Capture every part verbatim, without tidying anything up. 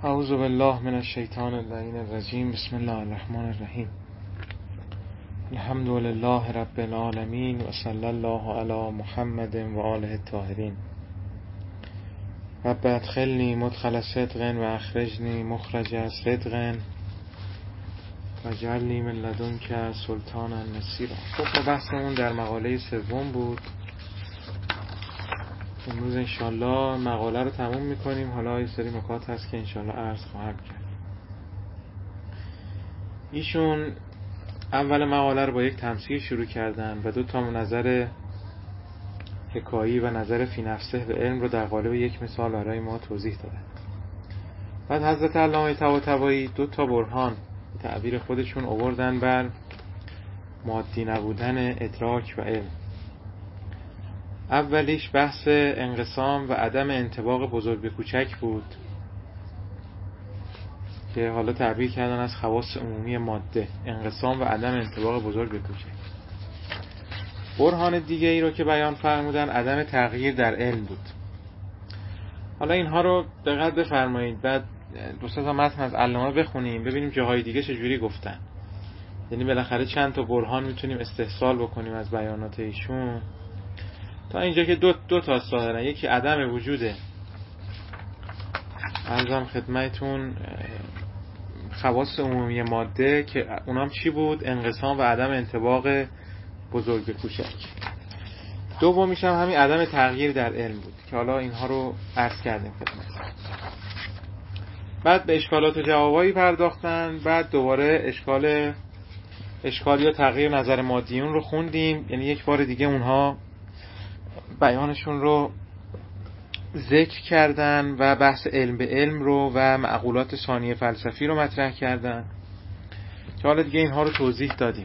اعوذ بالله من الشیطان اللعین الرجیم. بسم الله الرحمن الرحیم. الحمد لله رب العالمین و صلی الله علی محمد و آله الطاهرین. رب ادخلنی مدخل صدق و اخرجنی مخرج صدق و اجعلنی من لدنک سلطانا نصیرا. خب بحثمون در مقاله سوم بود. امروز انشالله مقاله رو تموم میکنیم. حالا یه سری نکات هست که انشالله عرض خواهم کرد. ایشون اول مقاله رو با یک تمثیل شروع کردن و دو تا نظر حکایی و نظر فی نفسه به علم رو در قالب یک مثال برای ما توضیح دادن. بعد حضرت علامه طباطبایی دو تا برهان به تعبیر خودشون آوردن بر مادی نبودن ادراک و علم. اولیش بحث انقسام و عدم انطباق بزرگ به کوچک بود که حالا تعبیر کردن از خواص عمومی ماده، انقسام و عدم انطباق بزرگ به کوچک. برهان دیگه ای رو که بیان فرمودن عدم تغییر در علم بود. حالا اینها رو دقت بفرمایید، بعد دو سه تا متن از علامه بخونیم ببینیم جاهای دیگه چجوری گفتن. یعنی بالاخره چند تا برهان میتونیم استحصال بکنیم از بیانات ایشون. تا اینجا که دو دو تا ظاهرا، یکی عدم وجوده، عرضم خدمتتون خواص عمومی ماده که اونام چی بود؟ انقسام و عدم انطباق بزرگ به کوچک. دومیش هم همین عدم تغییر در علم بود که حالا اینها رو عرض کردیم خدمت. بعد به اشکالات و جوابایی پرداختن. بعد دوباره اشکال اشکال یا تغییر نظر مادیون رو خوندیم. یعنی یک بار دیگه اونها بیانشون رو ذکر کردن و بحث علم به علم رو و معقولات ثانی فلسفی رو مطرح کردن که حالا دیگه اینها رو توضیح دادیم.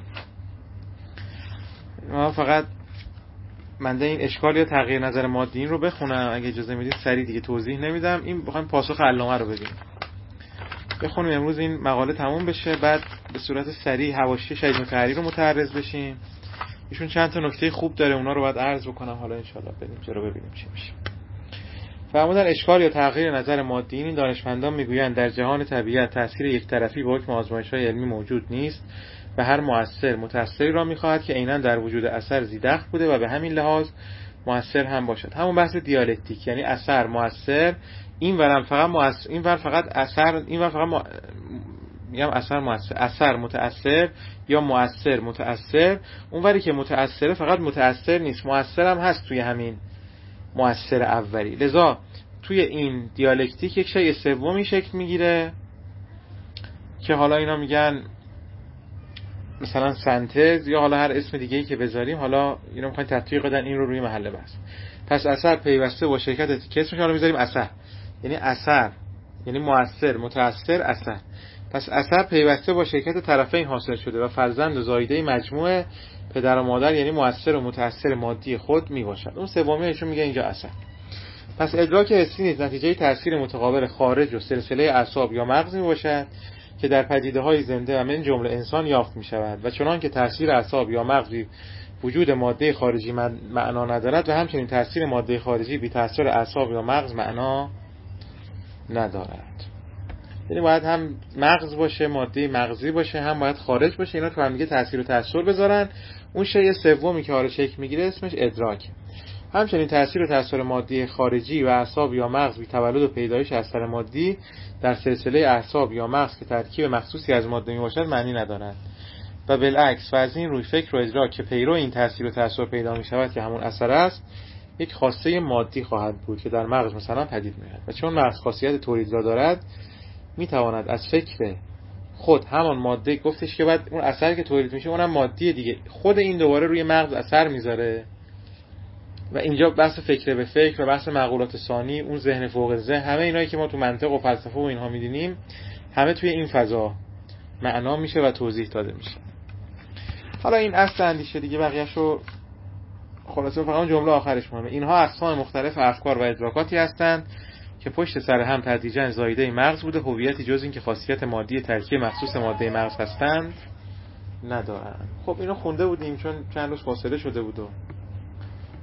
ما فقط من این اشکال یا تغییر نظر مادیین رو بخونم اگه اجازه میدید، سریع دیگه توضیح نمیدم. این بخوایم پاسخ علامه رو بدیم. بخونیم امروز این مقاله تموم بشه، بعد به صورت سریع حواشی شهید مطهری رو متعرض بشیم. ایشون چند تا نکته خوب داره، اونا رو باید عرض بکنم. حالا ان شاءالله بریم جلو ببینیم چی میشه. فرمودن اشکال یا تغییر نظر مادیین. دانشمندان میگویند در جهان طبیعت تأثیر یک طرفی به حکم آزمایش‌های علمی موجود نیست و هر مؤثر متأثری را می‌خواهد که عیناً در وجود اثر زیدخل بوده و به همین لحاظ مؤثر هم باشد. همون بحث دیالکتیک، یعنی اثر مؤثر، این ورم فقط مؤثر، این ور فقط اثر، این ور فقط م... میگم اثر مؤثر، اثر متأثر یا مؤثر متأثر. اون وری که متأثره فقط متأثر نیست، مؤثر هم هست توی همین مؤثر اولی. لذا توی این دیالکتیک یک شیء سومی شکل میگیره که حالا اینا میگن مثلا سنتز یا حالا هر اسم دیگه‌ای که بذاریم. حالا اینا میخواین تطبیق بدن این رو روی محل بحث. پس اثر پیوسته با شرکت که اسمش رو میذاریم اثر، یعنی اثر یعنی مؤثر متأثر اثر. پس اثر پیوسته با شرکت طرفین حاصل شده و فرزند و زایده مجموعه پدر و مادر، یعنی مؤثر و متأثر مادی خود میباشد. اون سومیشون میگه اینجا اثر. پس ادراک حسی نیز نتیجه تأثیر متقابل خارج و سلسله اعصاب یا مغز میباشد که در پدیده‌های زنده و من جمله انسان یافت میشود و چنان که تأثیر اعصاب یا مغز وجود ماده خارجی معنا ندارد و همچنین تأثیر ماده خارجی بی تأثیر اعصاب یا مغز معنا ندارد. یعنی باید هم مغز باشه، ماده مغزی باشه، هم باید خارج باشه، اینا تو هم دیگه تأثیر و تأثیر بذارن. اون شیء سومی که حالا شکل میگیره اسمش ادراک. همچنین تأثیر و تأثیر مادی خارجی و اعصاب یا مغز بی تولد و پیدایش اثر مادی در سلسله اعصاب یا مغز که ترکیب مخصوصی از ماده می باشد معنی ندارد و بالعکس. و از این روی فکر و ادراک که پیرو این تأثیر و تأثیر پیدا می شود که همون اثر است، یک خاصه مادی خواهد بود که در مغز مثلا پدید میاد و چون مغز خاصیت تولید را دارد می تواند از فکر خود همان ماده گفتش که بعد اون اثر که تولید میشه اونم مادی دیگه، خود این دوباره روی مغز اثر میذاره. و اینجا بحث فکر به فکر و بحث معقولات ثانی، اون ذهن فوق ذهن، همه اینایی که ما تو منطق و فلسفه و اینها می‌دونیم همه توی این فضا معنا میشه و توضیح داده میشه. حالا این اصل اندیشه دیگه بقیه‌شو خلاصه فقط اون جمله آخرش مهمه. اینها اقسام مختلف افکار و ادراکاتی هستند که پشت سر هم تدریجاً زایده مغز بوده، هویتی جز این که خاصیت مادی ترکیب مخصوص ماده مغز هستند ندارند. خب اینو خونده بودیم چون چند روز فاصله شده بود و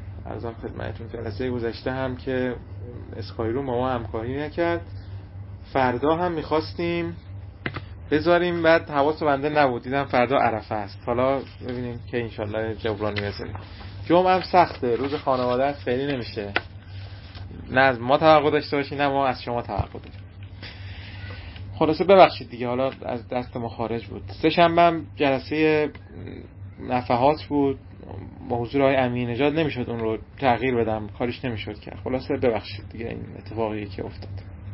عرضم خدمتتون جلسه گذشته هم که اسکایرو ما همکاری نکرد. فردا هم میخواستیم بذاریم، بعد حواس بنده نبود، دیدم فردا عرفه است. حالا ببینیم که انشالله جبرانی بذاریم. جمعه هم سخته، روز خانواده است، خیلی نمیشه نه از ما توقع داشته باشی نه ما از شما توقع داریم. خلاصه ببخشید دیگه، حالا از دست ما خارج بود. سه شنبه هم جلسه نفحات بود، حضور آقای امین نژاد، نمیشد اون رو تغییر بدم، کاریش نمیشد کرد. خلاصه ببخشید دیگه این اتفاقی که افتاد.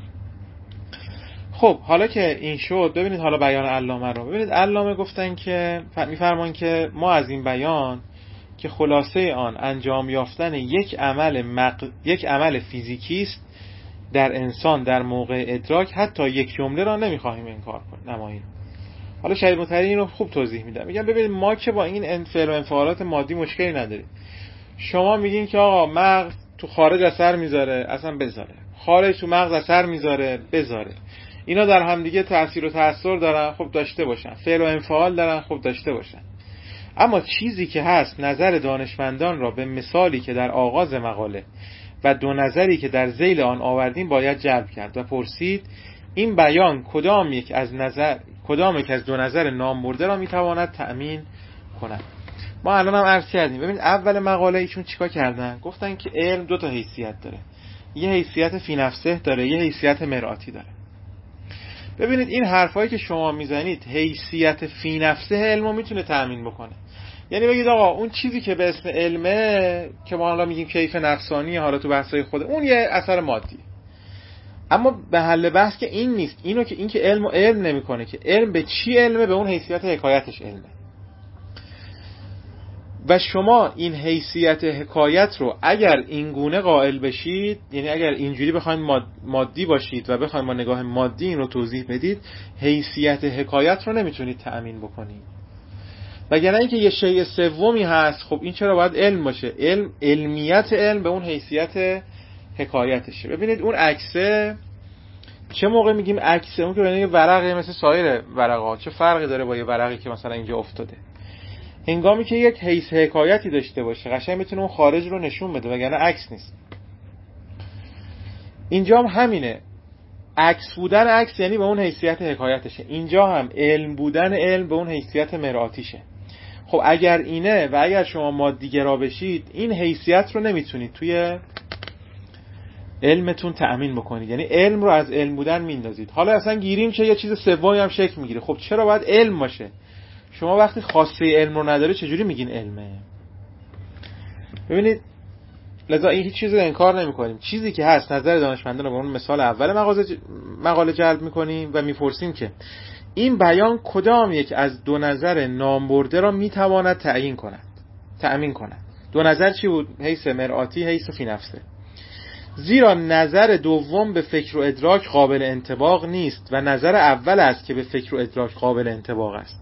خب حالا که این شد، ببینید حالا بیان علامه رو ببینید. علامه گفتن که میفرمان که ما از این بیان که خلاصه آن انجام یافتن یک عمل مق... یک عمل فیزیکی است در انسان در موقع ادراک، حتی یک جمله را نمیخواهیم انکار کنیم نماییم. حالا شهید مطهری اینو خوب توضیح میدم. میگم ببینید ما که با این انفعال و انفعالات مادی مشکلی نداریم. شما میگین که آقا مغز تو خارج اثر میذاره، اصلا بذاره. خارج تو مغز اثر میذاره، بذاره. اینا در هم دیگه تأثیر و تأثیر دارن، خب داشته باشن. فعل و انفعال دارن، خب داشته باشن. اما چیزی که هست، نظر دانشمندان را به مثالی که در آغاز مقاله و دو نظری که در ذیل آن آوردیم باید جلب کرد و پرسید این بیان کدام یک از نظر کدام یک از دو نظر نام برده را میتواند تأمین کند. ما الان هم عرض کردیم. ببینید اول مقاله ایشون چیکار کردن؟ گفتن که علم دو تا حیثیت داره. یه حیثیت فی نفسه داره، یه حیثیت مرآتی داره. ببینید این حرفایی که شما میزنید، حیثیت فی نفسه علمو میتونه تأمین بکنه. یعنی بگید آقا اون چیزی که به اسم علمه که ما حالا میگیم کیف نفسانی، حالا تو بحثای خود اون یه اثر مادی. اما به حل بحث که این نیست. اینو که این که علم و علم نمیکنه، که علم به چی علمه؟ به اون حیثیت حکایتش علمه. و شما این حیثیت حکایت رو اگر این گونه قائل بشید، یعنی اگر اینجوری بخواید ماد مادی باشید و بخواید با نگاه مادی این رو توضیح بدید، حیثیت حکایت رو نمیتونید تأمین بکنید. وگرنه اینکه یه شیء سومی هست، خب این چرا باید علم باشه؟ علم علمیت علم به اون حیثیت حکایتشه. ببینید اون عکسه، چه موقع میگیم عکسه؟ اون که یعنی ورقه مثل سایر ورقا، چه فرقی داره با یه ورقی که مثلا اینجا افتاده؟ هنگامی که یک حیث حکایتی داشته باشه قشنگ میتونه اون خارج رو نشون بده، وگرنه عکس نیست. اینجا هم همینه. عکس بودن عکس یعنی به اون حیثیت حکایتشه. اینجا هم علم بودن علم به اون حیثیت مرآتیشه. خب اگر اینه و اگر شما مادی گرا بشید، این حیثیت رو نمیتونید توی علمتون تأمین بکنید. یعنی علم رو از علم بودن میندازید. حالا اصلا گیریم که یه چیز سومی هم شکل میگیره. خب چرا باید علم باشه؟ شما وقتی خاصه علم رو نداره چجوری میگین علمه؟ ببینید لذا این هیچ چیزی رو انکار نمی‌کنیم. چیزی که هست نظر دانشمندان رو به اون مثال اول مقاله جلب می‌کنیم و می‌پرسیم که این بیان کدام یک از دو نظر نام برده را می‌تواند تعیین کند تأمین کند. دو نظر چی بود؟ حیث مرآتی، حیث فی نفسه. زیرا نظر دوم به فکر و ادراک قابل انطباق نیست و نظر اول است که به فکر و ادراک قابل انطباق است.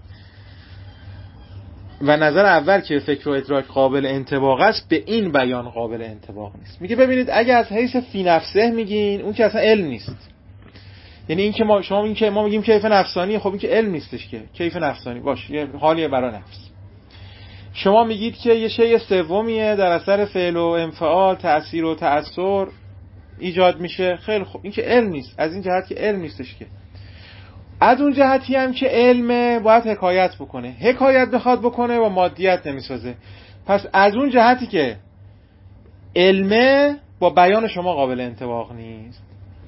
و نظر اول که فکر و ادراک قابل انطباق است به این بیان قابل انطباق نیست. میگه ببینید اگه از حیث فی نفسه میگین، اون که اصلا علم نیست. یعنی این که ما شما این که ما میگیم کیف نفسانی، خب این که علم نیستش که کیف نفسانی باشه، یه حالیه برای نفس. شما میگید که یه شیء سومیه در اثر فعل و انفعال تأثیر و تأثیر ایجاد میشه، خیلی خوب، این که علم نیست. از این جهت که علم نیستش که. از اون جهتی هم که علمه باید حکایت بکنه. حکایت بخواد بکنه و مادیت نمیسازه. پس از اون جهتی که علمه با بیان شما قابل انطباق نیست.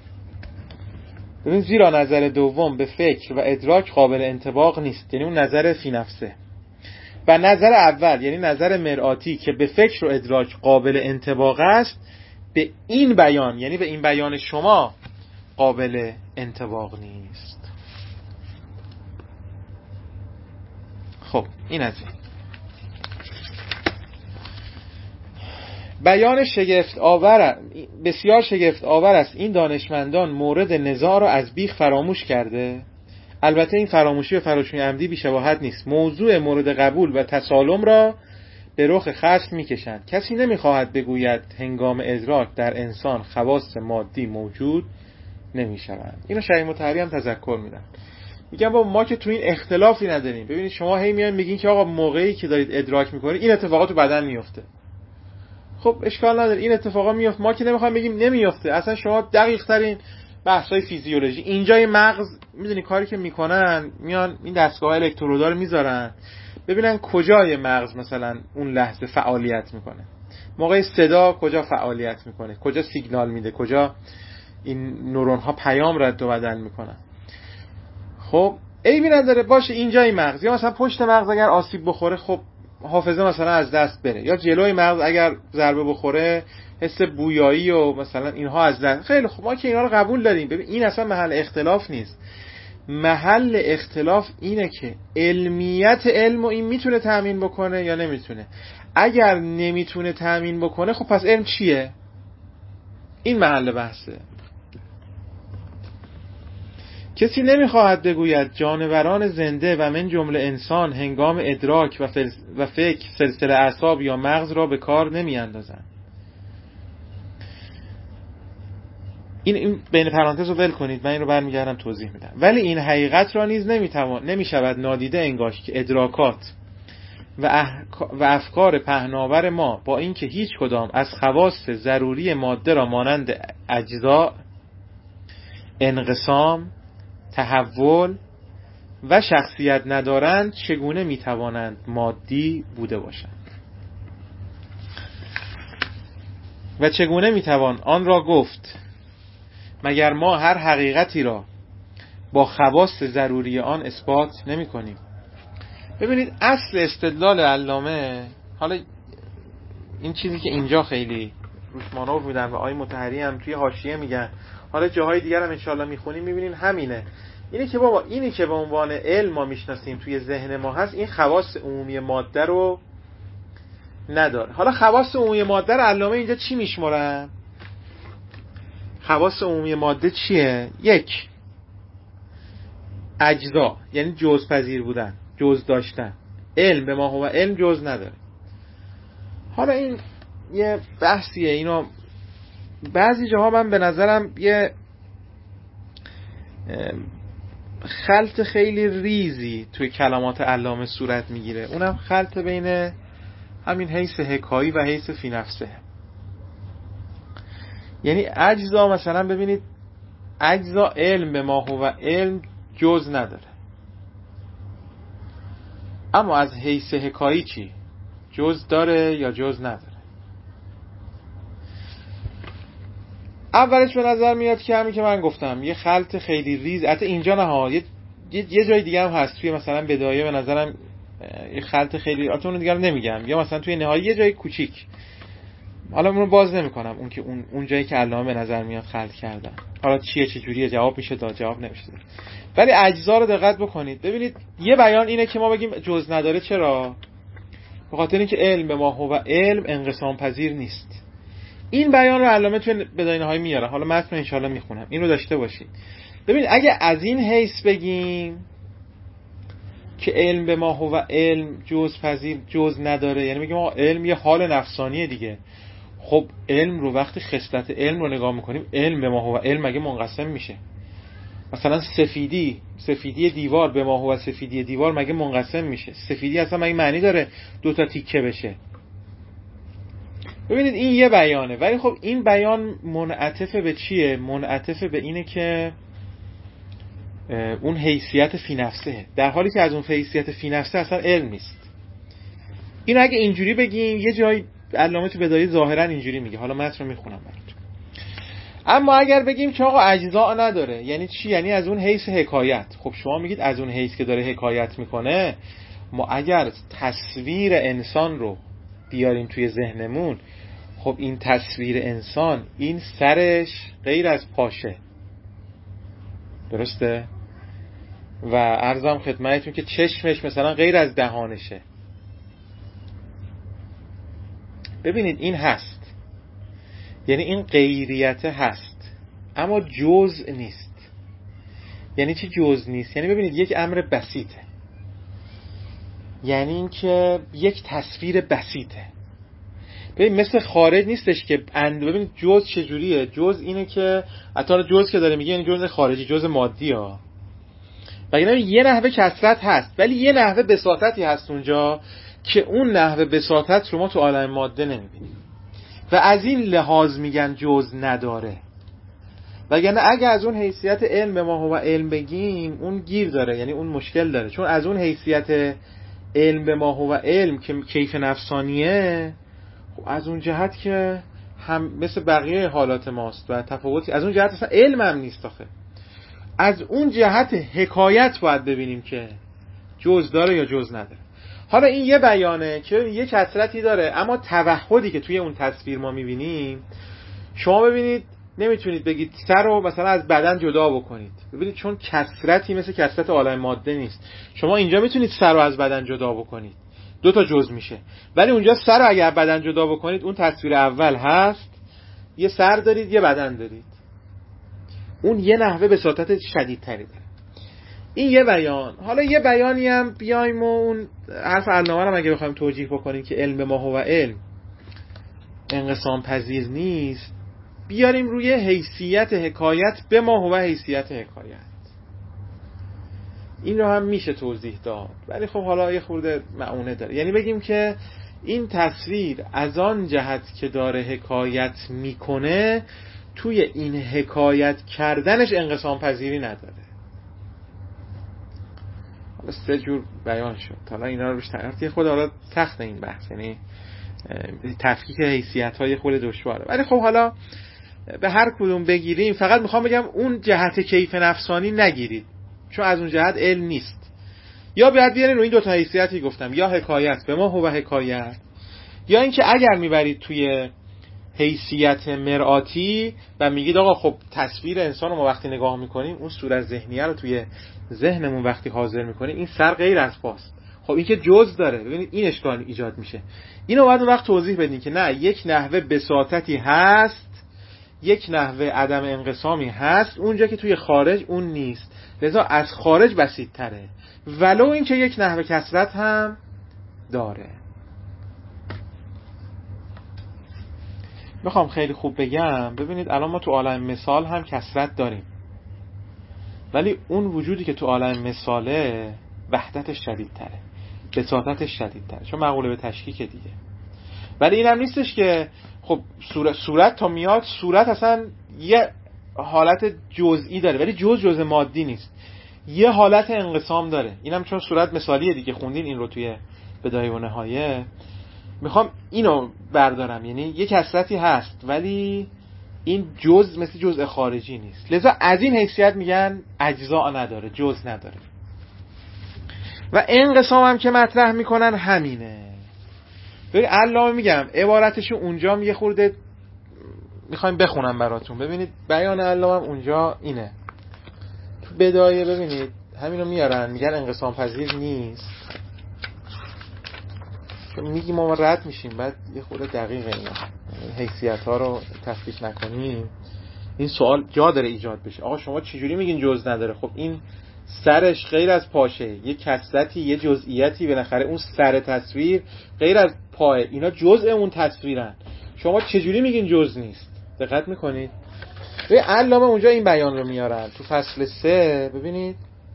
ببین زیرا نظر دوم به فکر و ادراک قابل انطباق نیست، یعنی اون نظر فی نفسه. و نظر اول یعنی نظر مرآتی که به فکر و ادراک قابل انطباق است به این بیان یعنی به این بیان شما قابل انطباق نیست. خب این از این بیان شگفت آور، بسیار شگفت آور است این دانشمندان مورد نزاع را از بیخ فراموش کرده. البته این فراموشی و فراموشی عمدی بی‌شباهت نیست. موضوع مورد قبول و تسالم را به رخ خصم می‌کشند. کسی نمی‌خواهد بگوید هنگام ادراک در انسان خواص مادی موجود نمی‌شوند. اینو شیخ مطهری هم تذکر میدن. میگم با ما که تو این اختلافی نداریم. ببینید شما هی میان میگین که آقا موقعی که دارید ادراک میکنید این اتفاقات تو بدن میفته. خب اشکال نداره این اتفاقا میفته، ما که نمیخوایم بگیم نمیفته. اصلا شما دقیق ترین بحث‌های فیزیولوژی. اینجای مغز میدونی کاری که میکنن، میان این دستگاه الکترودار میذارن ببینن کجای مغز مثلا اون لحظه فعالیت میکنه، موقع صدا کجا فعالیت میکنه، کجا سیگنال میده، کجا این نورون ها پیام رد و بدل میکنن. خب عیبی نداره باشه اینجای مغز، یا مثلا پشت مغز اگر آسیب بخوره خب حافظه مثلا از دست بره، یا جلوی مغز اگر ضربه بخوره حس بویایی و مثلا اینها از دست. خیلی خب ما که اینا رو قبول داریم. ببین این اصلا محل اختلاف نیست. محل اختلاف اینه که علمیت علم و این میتونه تامین بکنه یا نمیتونه. اگر نمیتونه تامین بکنه خب پس علم چیه؟ این محل بحثه. کسی نمیخواهد بگوید جانوران زنده و من جمله انسان هنگام ادراک و, فل... و فکر سلسله اعصاب یا مغز را به کار نمی اندازند. این, این بین پرانتز رو ول کنید، من این رو برمیگردم توضیح میدم. ولی این حقیقت را نیز نمیتوان نمیشود نادیده انگاشت که ادراکات و, اح... و افکار پهناور ما با اینکه هیچ کدام از خواص ضروری ماده را مانند اجزا، انقسام، تحول و شخصیت ندارند، چگونه میتوانند مادی بوده باشند و چگونه میتوان آن را گفت مگر ما هر حقیقتی را با خواص ضروری آن اثبات نمی کنیم. ببینید اصل استدلال علامه، حالا این چیزی که اینجا خیلی روش مانور میدن و آقای مطهری هم توی حاشیه میگن، حالا جاهای دیگر هم انشالله میخونیم میبینین همینه. اینی که بابا اینی که به عنوان علم ما میشناسیم توی ذهن ما هست، این خواص عمومی ماده رو نداره. حالا خواص عمومی ماده رو علامه اینجا چی میشمرن؟ خواص عمومی ماده چیه؟ یک، اجزا یعنی جزءپذیر بودن، جزء داشتن. علم به ما هو علم جزء نداره. حالا این یه بحثیه، اینو بعضی جاها من به نظرم یه خلط خیلی ریزی توی کلمات علامه صورت میگیره، اونم خلط بین همین حیث حکایی و حیث فی نفسه. یعنی اجزا مثلا ببینید اجزا علم به ما هو علم جز نداره، اما از حیث حکایی چی؟ جز داره یا جز نداره؟ اولش به نظر میاد که همین که من گفتم یه خلط خیلی ریز، حتی اینجا نه ها، یه, یه جای دیگه هم هست توی مثلا بدایه به نظرم یه خلط خیلی، البته اون دیگه رو نمیگم، یا مثلا توی نهایی یه جای کوچیک، حالا اون رو باز نمی‌کنم، اون که اون اون جایی که علامه به نظر میاد خلط کردن. حالا چیه چه جوریه جواب میشه داد، جواب نمیشه داد. ولی اجزا رو دقت بکنید. ببینید یه بیان اینه که ما بگیم جز نداره. چرا؟ به خاطر اینکه علم به ما هو علم انقسام پذیر نیست. این بیان رو علامه توی بدایه‌های میاره. حالا متن ان شاءالله میخونم، این رو داشته باشید. ببینید اگه از این حیث بگیم که علم به ما هو علم جز پذیر جز نداره، یعنی میگیم آقا علم یه حال نفسانیه دیگه. خب علم رو وقتی خصلت علم رو نگاه میکنیم، علم به ما هو علم مگه منقسم میشه؟ مثلا سفیدی سفیدی دیوار به ما هو سفیدی دیوار مگه منقسم میشه؟ سفیدی اصلا مگه معنی داره دو تا تیکه بشه؟ ببینید این یه بیانه، ولی خب این بیان منعطف به چیه؟ منعطف به اینه که اون حیثیت فی نفسه، در حالی که از اون حیثیت فی نفسه اصلا علم نیست. این اگه اینجوری بگیم یه جای علامه تو بدایه ظاهرا اینجوری میگه، حالا متن رو میخونم براتون. اما اگر بگیم که آقا اجزا نداره، یعنی چی؟ یعنی از اون حیث حکایت. خب شما میگید از اون حیث که داره حکایت میکنه، ما اگر تصویر انسان رو بیاریم توی ذهنمون، خب این تصویر انسان این سرش غیر از پاشه، درسته؟ و عرضم خدمتتون که چشمش مثلا غیر از دهانشه. ببینید این هست، یعنی این غیریت هست اما جزء نیست. یعنی چی جزء نیست؟ یعنی ببینید یک امر بسیطه، یعنی این که یک تصویر بسیطه. ببین مثل خارج نیستش که اند. ببینید جزء چجوریه؟ جزء اینه که حتی جزء که داره میگه یعنی جزء خارجی، جزء مادی ها. بگم یه نحوه کثرت هست، ولی یه نحوه بساطتی هست اونجا که اون نحوه بساطت رو ما تو عالم ماده نمیبینیم و از این لحاظ میگن جزء نداره. وگرنه اگه از اون حیثیت علم به ما هو علم بگیم اون گیر داره، یعنی اون مشکل داره، چون از اون حیثیت علم به ما هو علم که کیف نفسانیه، خب از اون جهت که هم مثل بقیه حالات ماست و تفاوتی از اون جهت اصلا علم هم نیست آخه. از اون جهت حکایت باید ببینیم که جز داره یا جز نداره. حالا این یه بیانه که یه کثرتی داره، اما توحدی که توی اون تصویر ما میبینیم، شما ببینید نمیتونید بگید سر رو مثلا از بدن جدا بکنید، ببینید چون کثرتی مثل کثرت عالم ماده نیست. شما اینجا میتونید سر رو از بدن جدا بکنید، دو تا جز میشه، ولی اونجا سر رو اگر بدن جدا بکنید اون تصویر اول هست، یه سر دارید یه بدن دارید، اون یه نحوه بساطت شدیدتری داره. این یه بیان. حالا یه بیانی هم بیایم و اون حرف علامه رو اگه بخوایم توجیه بکنیم که علم به ما هو علم انقسام پذیر نیست، بیاریم روی حیثیت حکایت به ما هو حیثیت حکایت. این رو هم میشه توضیح داد، ولی خب حالا یه خورده معونه داره. یعنی بگیم که این تصویر از آن جهت که داره حکایت میکنه، توی این حکایت کردنش انقسام پذیری نداره. حالا سه جور بیان شد، حالا اینا رو روش تحقیق خود حالا سخت این بحث، یعنی تفکیک حیثیت های خود دشواره، ولی خب حالا به هر کدوم بگیریم فقط میخوام بگم اون جهت کیف نفسانی نگیرید، چون از اون جهت علم نیست. یا باید بیارین رو این دوتا حیثیتی گفتم، یا حکایت به ما هو حکایت، یا اینکه اگر میبرید توی حیثیت مرآتی و میگید آقا خب تصویر انسان رو ما وقتی نگاه میکنیم، اون صورت ذهنیه رو توی ذهنمون وقتی حاضر میکنیم، این سر غیر از پاست، خب این که جز داره، ببینید این اشکال ایجاد میشه. اینو باید اون وقت توضیح بدین که نه، یک نحوه بساطتی هست، یک نحوه عدم انقسامی هست اونجا که توی خارج اون نیست، لذا از خارج بسیط تره، ولو این که یک نحوه کثرت هم داره. میخوام خیلی خوب بگم، ببینید الان ما تو عالم مثال هم کثرت داریم، ولی اون وجودی که تو عالم مثاله وحدتش شدیدتره، بساطتش شدیدتره، چون مقوله به تشکیک دیگه. ولی این هم نیستش که خب صورت, صورت تا میاد، صورت اصلا یه حالت جزئی داره، ولی جز جز مادی نیست، یه حالت انقسام داره. اینم چون صورت مثالیه دیگه، خوندین این رو توی بدایه و نهایه. میخوام اینو بردارم، یعنی یه کثرتی هست ولی این جز مثل جزء خارجی نیست، لذا از این حیثیت میگن اجزا نداره، جز نداره. و انقسام هم که مطرح میکنن همینه. ببین علامه میگم عبارتشو اونجا یه خورده میخوایم بخونم براتون، ببینید بیان علامه اونجا اینه تو بدایه، ببینید همینو میارن، میگن انقسام پذیر نیست، چون میگیم ما رد میشیم، بعد یه خورده دقیقه اینا حیثیت ها رو تفکیک نکنیم این سوال جا داره ایجاد بشه. آقا شما چجوری میگین جز نداره؟ خب این سرش غیر از پاشه، یه کثرتی، یه جزئیاتی، بالاخره اون سر تصویر غیر از پاه، اینا جزء اون تصویرن، شما چجوری میگین جز نیست؟ دقت میکنید؟ به علامه اونجا این بیان رو میارن تو فصل سه، ببینید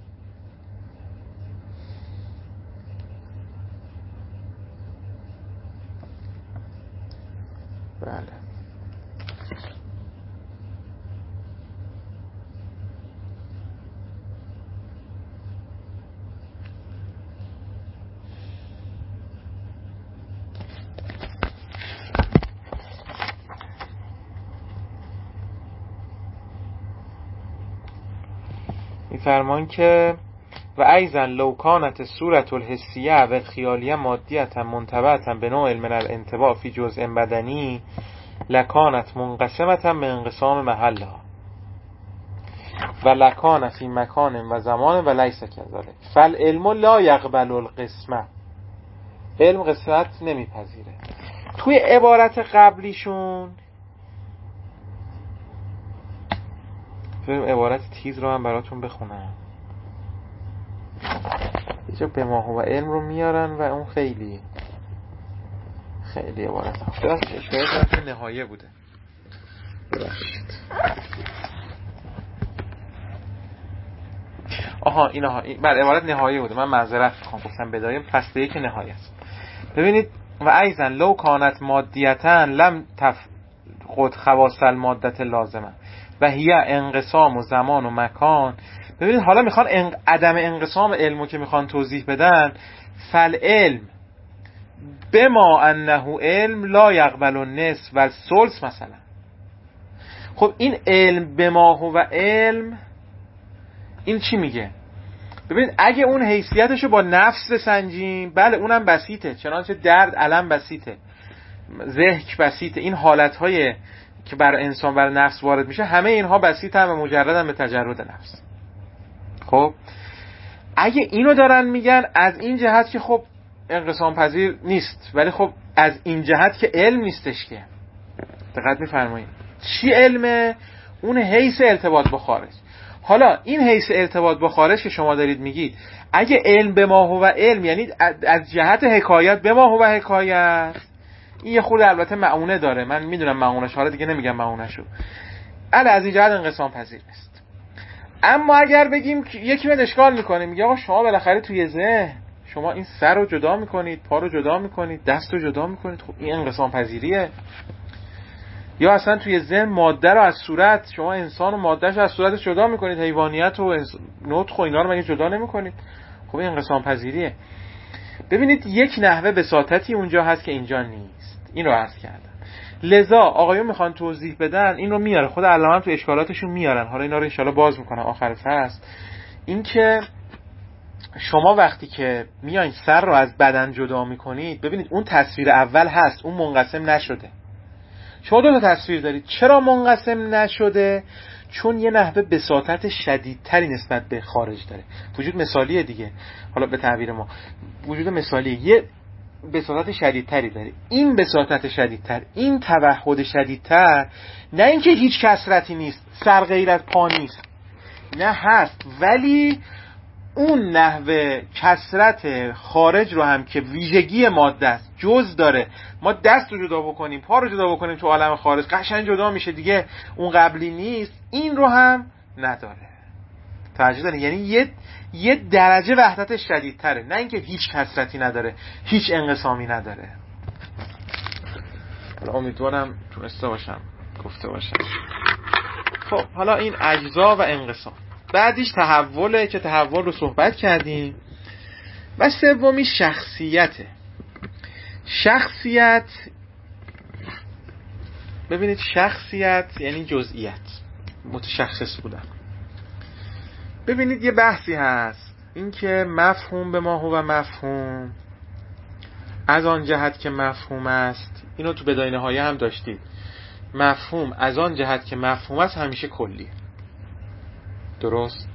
بله فرمان که و ایضا لو کانت صورت الحسیه و الخیالیه مادیتا منتبعتا به نوع من الانتباع فی جزء بدنی لکانت منقسمتا به انقسام محلها و لکان فی مکان و زمان و لیس کذالک فالعلم لا یقبل القسمه، علم قسمت نمیپذیره. توی عبارت قبلیشون عبارت تیز رو هم براتون بخونم، اینجا به ما هو علم رو میارن و اون خیلی خیلی عبارت هم اشاره کنم نهایه بوده، ببخشید. آها این ها این بله عبارت نهایه بوده، من معذرت میخوام، گفتم بدایم فصل یک نهایه است. ببینید و ایضا لو کانت مادیتا لم تف خود خواص المادت لازمه، و و هی انقسام و زمان و مکان. ببینید حالا میخوان انق... عدم انقسام علمو که میخوان توضیح بدن، فالعلم بما انه علم لا یقبل النصف و الثلث مثلا. خب این علم بما هو علم این چی میگه؟ ببینید اگه اون حیثیتشو با نفس بسنجیم، بله اونم بسیطه، چنانچه درد علم بسیطه، ضحک بسیطه، این حالتهای که بر انسان بر نفس وارد میشه همه اینها بسیطه هم و مجردن به تجرد نفس. خب اگه اینو دارن میگن از این جهت که خب انقسام پذیر نیست، ولی خب از این جهت که علم نیستش که. دقت میفرمایید چی علمه؟ اون حیث ارتباط با خارج. حالا این حیث ارتباط با خارج که شما دارید میگید، اگه علم به ما هو علم یعنی از جهت حکایت به ما هو حکایت، این یه خورده البته معونه داره، من میدونم معونش، حالا دیگه نمیگم معونشو، اله از این جهت انقسام پذیر است. اما اگر بگیم یکی من اشکال میکنه، میگه آقا شما بالاخره توی ذهن شما این سر رو جدا میکنید، پا رو جدا میکنید، دست رو جدا میکنید، خب این انقسام پذیریه. یا اصلا توی ذهن ماده رو از صورت، شما انسان و مادهش از صورتش جدا میکنید، حیوانیت و نطق و اینا رو مگه جدا نمیکنید؟ خب این انقسام پذیریه. ببینید یک نحوه بساطتی اونجا هست که اینجا نیست. این رو عرض کردم. لذا آقایون میخوان توضیح بدن، این رو میاره خود علامه تو اشکالاتشون میارن، حالا اینا رو انشالله باز میکنم آخر فصل. این که شما وقتی که میایین سر رو از بدن جدا میکنید، ببینید اون تصویر اول هست، اون منقسم نشده. شما دو تا تصویر دارید. چرا منقسم نشده؟ چون یه نحوه بساطت شدیدتری نسبت به خارج داره. وجود مثالیه دیگه، حالا به تعبیر ما وجود مثالیه، یه بساطت شدیدتری داره. این بساطت شدیدتر، این توحد شدیدتر، نه اینکه هیچ کسرتی نیست، سر غیر از پا نیست، نه هست، ولی اون نحوه کسرت خارج رو هم که ویژگی ماده است، جز داره. ما دست رو جدا بکنیم، پا رو جدا بکنیم تو عالم خارج قشنگ جدا میشه دیگه، اون قبلی نیست، این رو هم نداره. توجه داره؟ یعنی یه یه درجه وحدت شدیدتره، نه اینکه هیچ کسرتی نداره، هیچ انقسامی نداره. حالا امیدوارم تونسته باشم گفته باشم. خب حالا این اجزا و انقسام، بعدیش تحوله که تحول رو صحبت کردیم، و سومی شخصیته. شخصیت، ببینید شخصیت یعنی جزئیت، متشخص بودن. ببینید یه بحثی هست، این که مفهوم به ما هو مفهوم از آن جهت که مفهوم است، اینو تو بدایه نهایه هم داشتید، مفهوم از آن جهت که مفهوم است همیشه کلیه. درست؟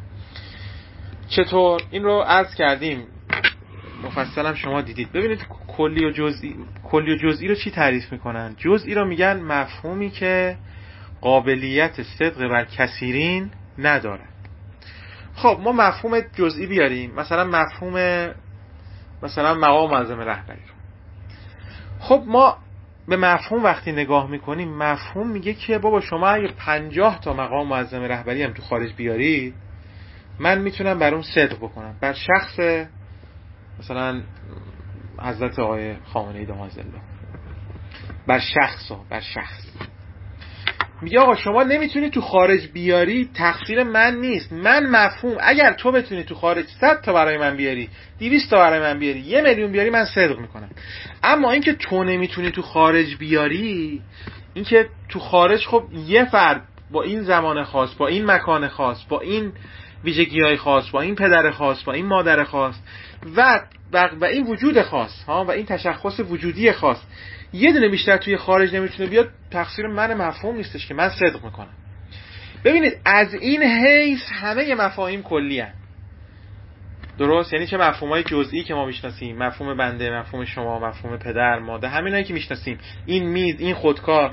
چطور؟ این رو عرض کردیم مفصل هم شما دیدید. ببینید کلی و جزئی، کلی و جزئی رو چی تعریف میکنن؟ جزئی رو میگن مفهومی که قابلیت صدق بر کثیرین نداره. خب ما مفهوم جزئی بیاریم، مثلا مفهوم مثلا مقام معظم رهبری رو. خب ما به مفهوم وقتی نگاه میکنیم، مفهوم میگه که بابا شما اگه پنجاه تا مقام معظم رهبری هم تو خارج بیارید، من میتونم بر اون صدق بکنم، بر شخص مثلا حضرت آقای خامنه‌ای داماد الله، بر شخص ها بر شخص. میگه آقا شما نمیتونی تو خارج بیاری، تقصیر من نیست. من مفهوم اگر تو بتونی تو خارج صد تا برای من بیاری، دویست تا برای من بیاری، یه میلیون بیاری، من صدق میکنم. اما اینکه تو نمیتونی تو خارج بیاری، اینکه تو خارج خب یه فرد با این زمان خاص، با این مکان خاص، با این ویژگی‌های خاص، با این پدر خاص، با این مادر خاص و و این وجود خاص ها و این تشخص وجودی خاص، یه دونه بیشتر توی خارج نمیتونه بیاد، تقصیر من مفهوم نیستش که من صدق میکنم. ببینید از این حیث همه مفاهیم کلی هستند. درست؟ یعنی چه مفهومای جزئی که ما میشناسیم، مفهوم بنده، مفهوم شما، مفهوم پدر، مادر، همینایی که میشناسیم، این میز، این خودکار.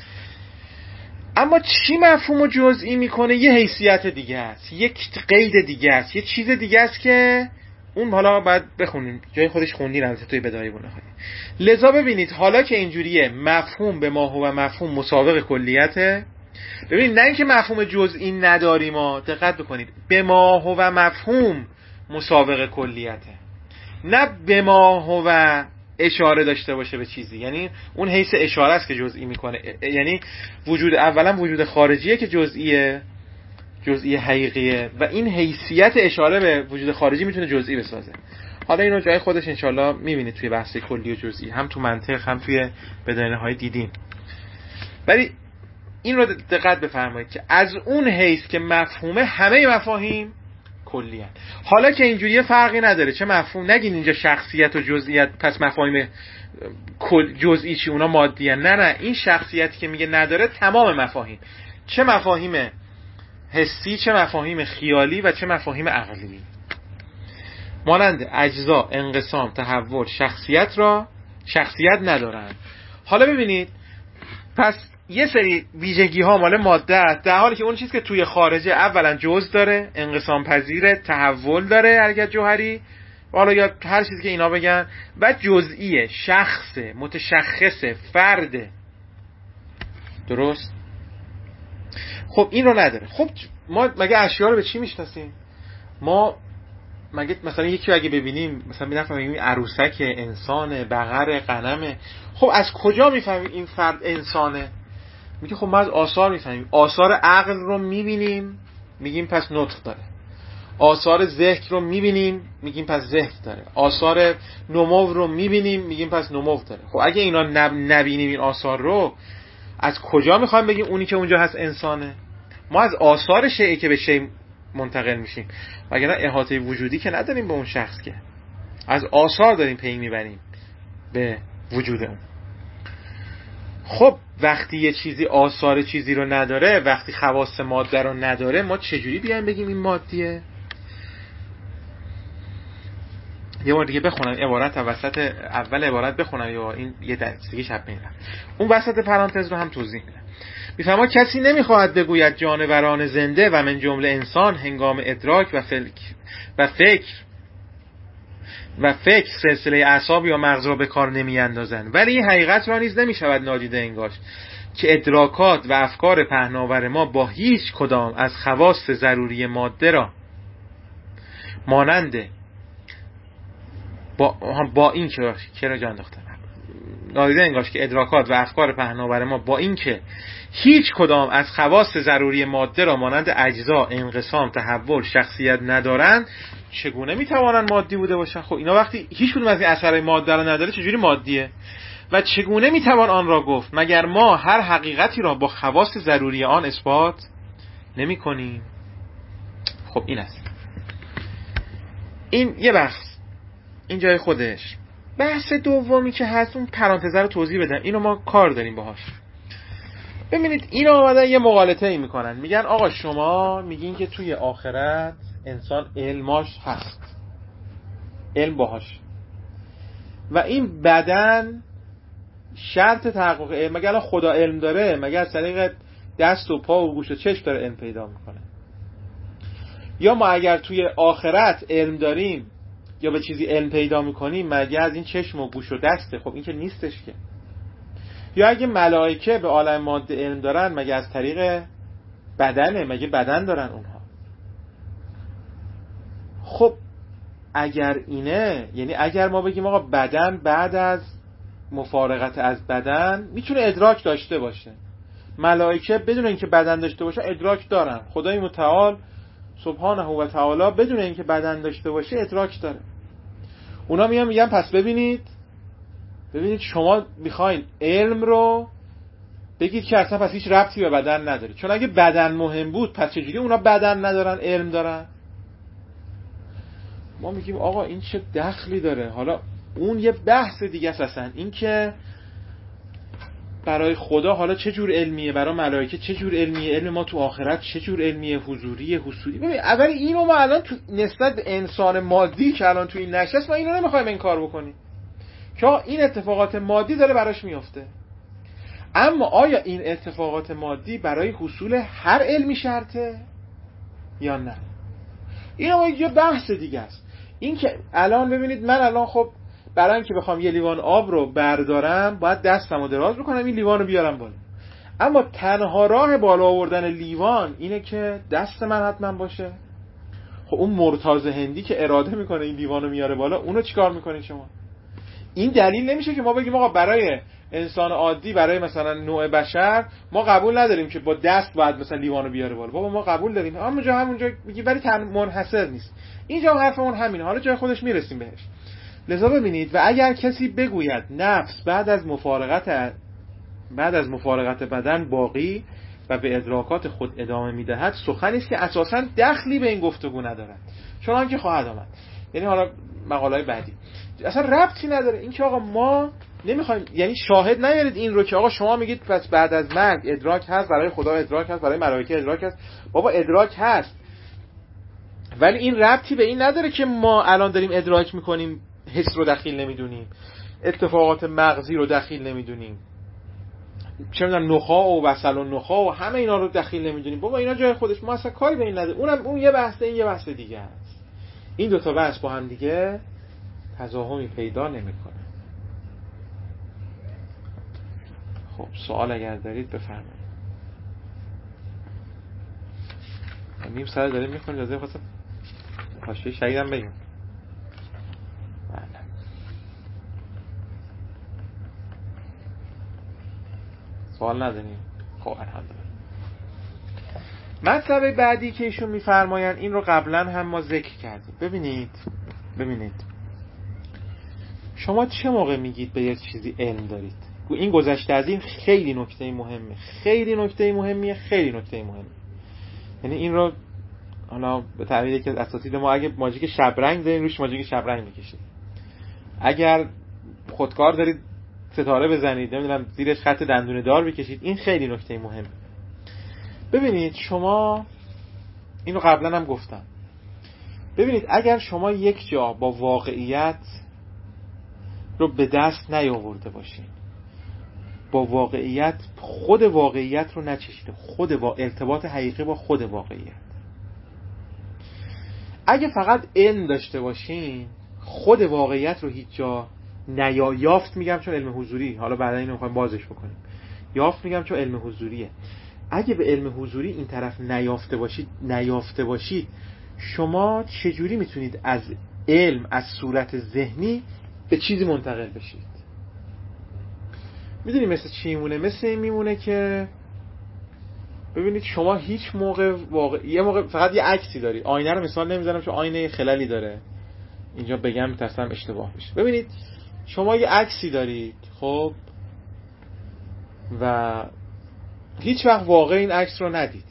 اما چی مفهوم جزئی میکنه؟ یه حیثیت دیگه است، یک قید دیگه است، یه چیز دیگه است که اون حالا بعد بخونیم، جای خودش خوندین البته توی بدایه و نهایه. لذا ببینید حالا که اینجوریه، مفهوم به ما هو مفهوم مسابق کلیته. ببینید نه اینکه مفهوم جزئی نداریم، ما دقت بکنید، به ما هو مفهوم مسابق کلیته، نه به ما هو اشاره داشته باشه به چیزی، یعنی اون حیث اشاره است که جزئی میکنه، یعنی وجود اولا وجود خارجیه که جزئیه، جزئی حقیقیه، و این حیثیت اشاره به وجود خارجی میتونه جزئی بسازه. حالا اینو جای خودش انشالله میبینید توی بحث کلی و جزئی، هم تو منطق هم توی بدایق‌های دیدین. ولی این رو دقت بفرمایید که از اون حیث که مفهومه همه مفاهیم کلی هست. حالا که اینجوریه فرقی نداره چه مفهوم، نگین اینجا شخصیت و جزئیت پس مفاهیم جزئی چی اونا مادی هست. نه نه، این شخصیتی که میگه نداره تمام مفاهیم، چه مفاهیم حسی، چه مفاهیم خیالی و چه مفاهیم عقلی، مانند اجزا، انقسام، تحول، شخصیت را شخصیت ندارن. حالا ببینید پس یه سری ویژگی ها مال ماده است، در حالی که اون چیز که توی خارجه اولا جزء داره، انقسام پذیره، تحول داره حرکت جوهری، حالا یا هر چیزی که اینا بگن، و جزئیه، شخص، متشخص، فرد. درست؟ خب این رو نداره. خب ما مگه اشیا رو به چی میشناسیم؟ ما مگه مثلا یکی رو اگه ببینیم مثلا می‌فهمیم این عروسک انسانه، بقر، غنمه، خب از کجا میفهمیم این فرد انسانه؟ میگه خب ما از آثار میفهمیم. آثار عقل رو میبینیم میگیم پس نطق داره، آثار ذهن رو میبینیم میگیم پس ذهن داره، آثار نمو رو میبینیم میگیم پس نمو داره. خب اگه اینا نب... نبینیم این آثار رو، از کجا میخوایم بگیم اونی که اونجا هست انسانه؟ ما از آثار شیئی که به شیء منتقل میشیم، وگرنه احاطه وجودی که نداریم به اون شخص، که از آثار داریم پی میبریم به وجود اون. خب وقتی یه چیزی آثار چیزی رو نداره، وقتی خواص ماده رو نداره، ما چجوری بیایم بگیم این مادیه؟ یه بار دیگه بخونم عبارت وسط اول عبارت بخونم یا این یه دستگی شب میرم، اون وسط پرانتز رو هم توضیح میدم. میفهمه کسی نمیخواهد بگوید جانوران زنده و من جمله انسان هنگام ادراک و فکر و فکر و فکر سلسله اعصاب یا مغز را به کار نمی اندازند، ولی این حقیقت را نیز نمی شود نادیده انگاشت که ادراکات و افکار پهناور ما با هیچ کدام از خواص ضروری ماده را مانند با با این که چرا جان انداختم نادیده انگاشت که ادراکات و افکار پهناور ما با این که هیچ کدام از خواص ضروری ماده را مانند اجزا، انقسام، تحول، شخصیت ندارند، چگونه میتوانند مادی بوده باشند؟ خب اینا وقتی هیچ کدوم از این اثرهای ماده را نداره چجوری مادیه؟ و چگونه میتوان آن را گفت مگر ما هر حقیقتی را با خواص ضروری آن اثبات نمی کنیم؟ خب این است. این یه بحث این جای خودش. بحث دومی که هست اون پرانتزه رو توضیح بدم، اینو ما کار داریم باهاش. ببینید این آمدن یه مغالطه ای میکنن، میگن آقا شما میگین که توی آخرت انسان علماش هست، علم باهاش، و این بدن شرط تحقق علم. مگه الان خدا علم داره؟ مگه از طریق دست و پا و گوش و چشم داره علم پیدا میکنه؟ یا ما اگر توی آخرت علم داریم یا به چیزی علم پیدا میکنیم مگه از این چشم و گوش و دسته؟ خب این که نیستش که. یا اگه ملائکه به عالم ماده علم دارن مگه از طریق بدنه؟ مگه بدن دارن اونها؟ خب اگر اینه، یعنی اگر ما بگیم آقا بدن بعد از مفارقت از بدن میتونه ادراک داشته باشه، ملائکه بدون اینکه بدن داشته باشه ادراک دارن، خدای متعال سبحانه و تعالی بدون اینکه بدن داشته باشه ادراک داره. اونا میان میگن پس ببینید ببینید شما میخواین علم رو بگید که اصلا پس هیچ ربطی به بدن نداره، چون اگه بدن مهم بود پس چجوری اونا بدن ندارن علم دارن؟ ما میگیم آقا این چه دخلی داره؟ حالا اون یه بحث دیگه است. اصلا این که برای خدا حالا چه جور علمیه، برای ملائکه چه جور علمیه، علم ما تو آخرت چه جور علمیه، حضوری، حصولی. ببین اول اینو ما الان تو نسبت به انسان مادی که الان تو این نشست ما اینو نمیخوایم انکار بکنیم که این اتفاقات مادی داره براش میفته، اما آیا این اتفاقات مادی برای حصول هر علمی شرطه یا نه؟ اینو یه بحث دیگه است. این که الان ببینید من الان خب برای اینکه بخوام یه لیوان آب رو بردارم باید دستمو دراز بکنم این لیوان رو بیارم بالا، اما تنها راه بالا آوردن لیوان اینه که دست من حتما باشه. خب اون مرتاض هندی که اراده میکنه این لیوان رو میاره بالا، اونو چیکار میکنید شما؟ این دلیل نمیشه که ما بگیم آقا برای انسان عادی، برای مثلا نوع بشر ما قبول نداریم که با دست باید مثلا لیوانو بیاره بالا. بابا ما قبول داریم، همونجا همونجا میگی ولی منحصر نیست. اینجا حرفمون همینه، حالا جای خودش میرسیم بهش. لذا ببینید، و اگر کسی بگوید نفس بعد از مفارقت بعد از مفارقت بدن باقی و به ادراکات خود ادامه میدهد، سخنی است که اساساً دخلی به این گفتگو ندارد، چون که خواهد آمد. یعنی حالا مقاله‌های بعدی اصلا ربطی نداره این که آقا ما نمیخوایم، یعنی شاهد نیارید این رو که آقا شما میگید پس بعد از مرگ ادراک هست، برای خدا ادراک هست، برای ملائکه ادراک هست. بابا ادراک هست، ولی این ربطی به این نداره که ما الان داریم ادراک میکنیم حس رو دخیل نمیدونیم، اتفاقات مغزی رو دخیل نمیدونیم، چه میدونم نخاع و وصل و نخاع و همه اینا رو دخیل نمیدونیم. بابا اینا جای خودش، ما اصلا کاری به این نداره. اونم اون یه بحثه، این یه بحث دیگه است. این دو تا بحث با هم دیگه تضاهمی پیدا نمیکنه. خب سوال اگر دارید بفرمایید. نیم ساعت داریم میخونیم، اجازه خواستم حاشیه شهیدم بگم. بله. سوال نداریم؟ خب الحمدلله. مطلب بعدی که ایشون میفرمایند این رو قبلا هم ما ذکر کردیم. ببینید ببینید شما چه موقع میگید به یه چیزی علم دارید؟ این گذشته از این خیلی نکته مهمه، خیلی نکته مهمیه، خیلی نکته مهمه. یعنی این رو حالا به تعبیر که اساتید ما اگه ماژیک شبرنگ دارین روش ماژیک شبرنگ میکشید، اگر خودکار دارید ستاره بزنید، نمیدونم زیرش خط دندونه دار بکشید. این خیلی نکته مهمه. ببینید شما اینو قبلا هم گفتم، ببینید اگر شما یک جا با واقعیت رو به دست نیاورده باشین، با واقعیت خود واقعیت رو نچشیده، خود با ارتباط حقیقی با خود واقعیت، اگه فقط علم داشته باشین خود واقعیت رو هیچ جا نیا یافت میگم چون علم حضوری، حالا بعدا اینو میخوایم بازش بکنیم، یافت میگم چون علم حضوریه. اگه به علم حضوری این طرف نیافته باشید نیافته باشید شما چجوری میتونید از علم، از صورت ذهنی به چیزی منتقل بشید؟ میدونی مثل چی میمونه؟ مثل این میمونه که ببینید شما هیچ موقع واقع... یه موقع فقط یه عکسی داری، آینه رو مثال نمیزنم چون آینه خلالی داره، اینجا بگم میترسم اشتباه بشه. ببینید شما یه عکسی دارید خب و هیچ وقت واقع این عکس رو ندیدید.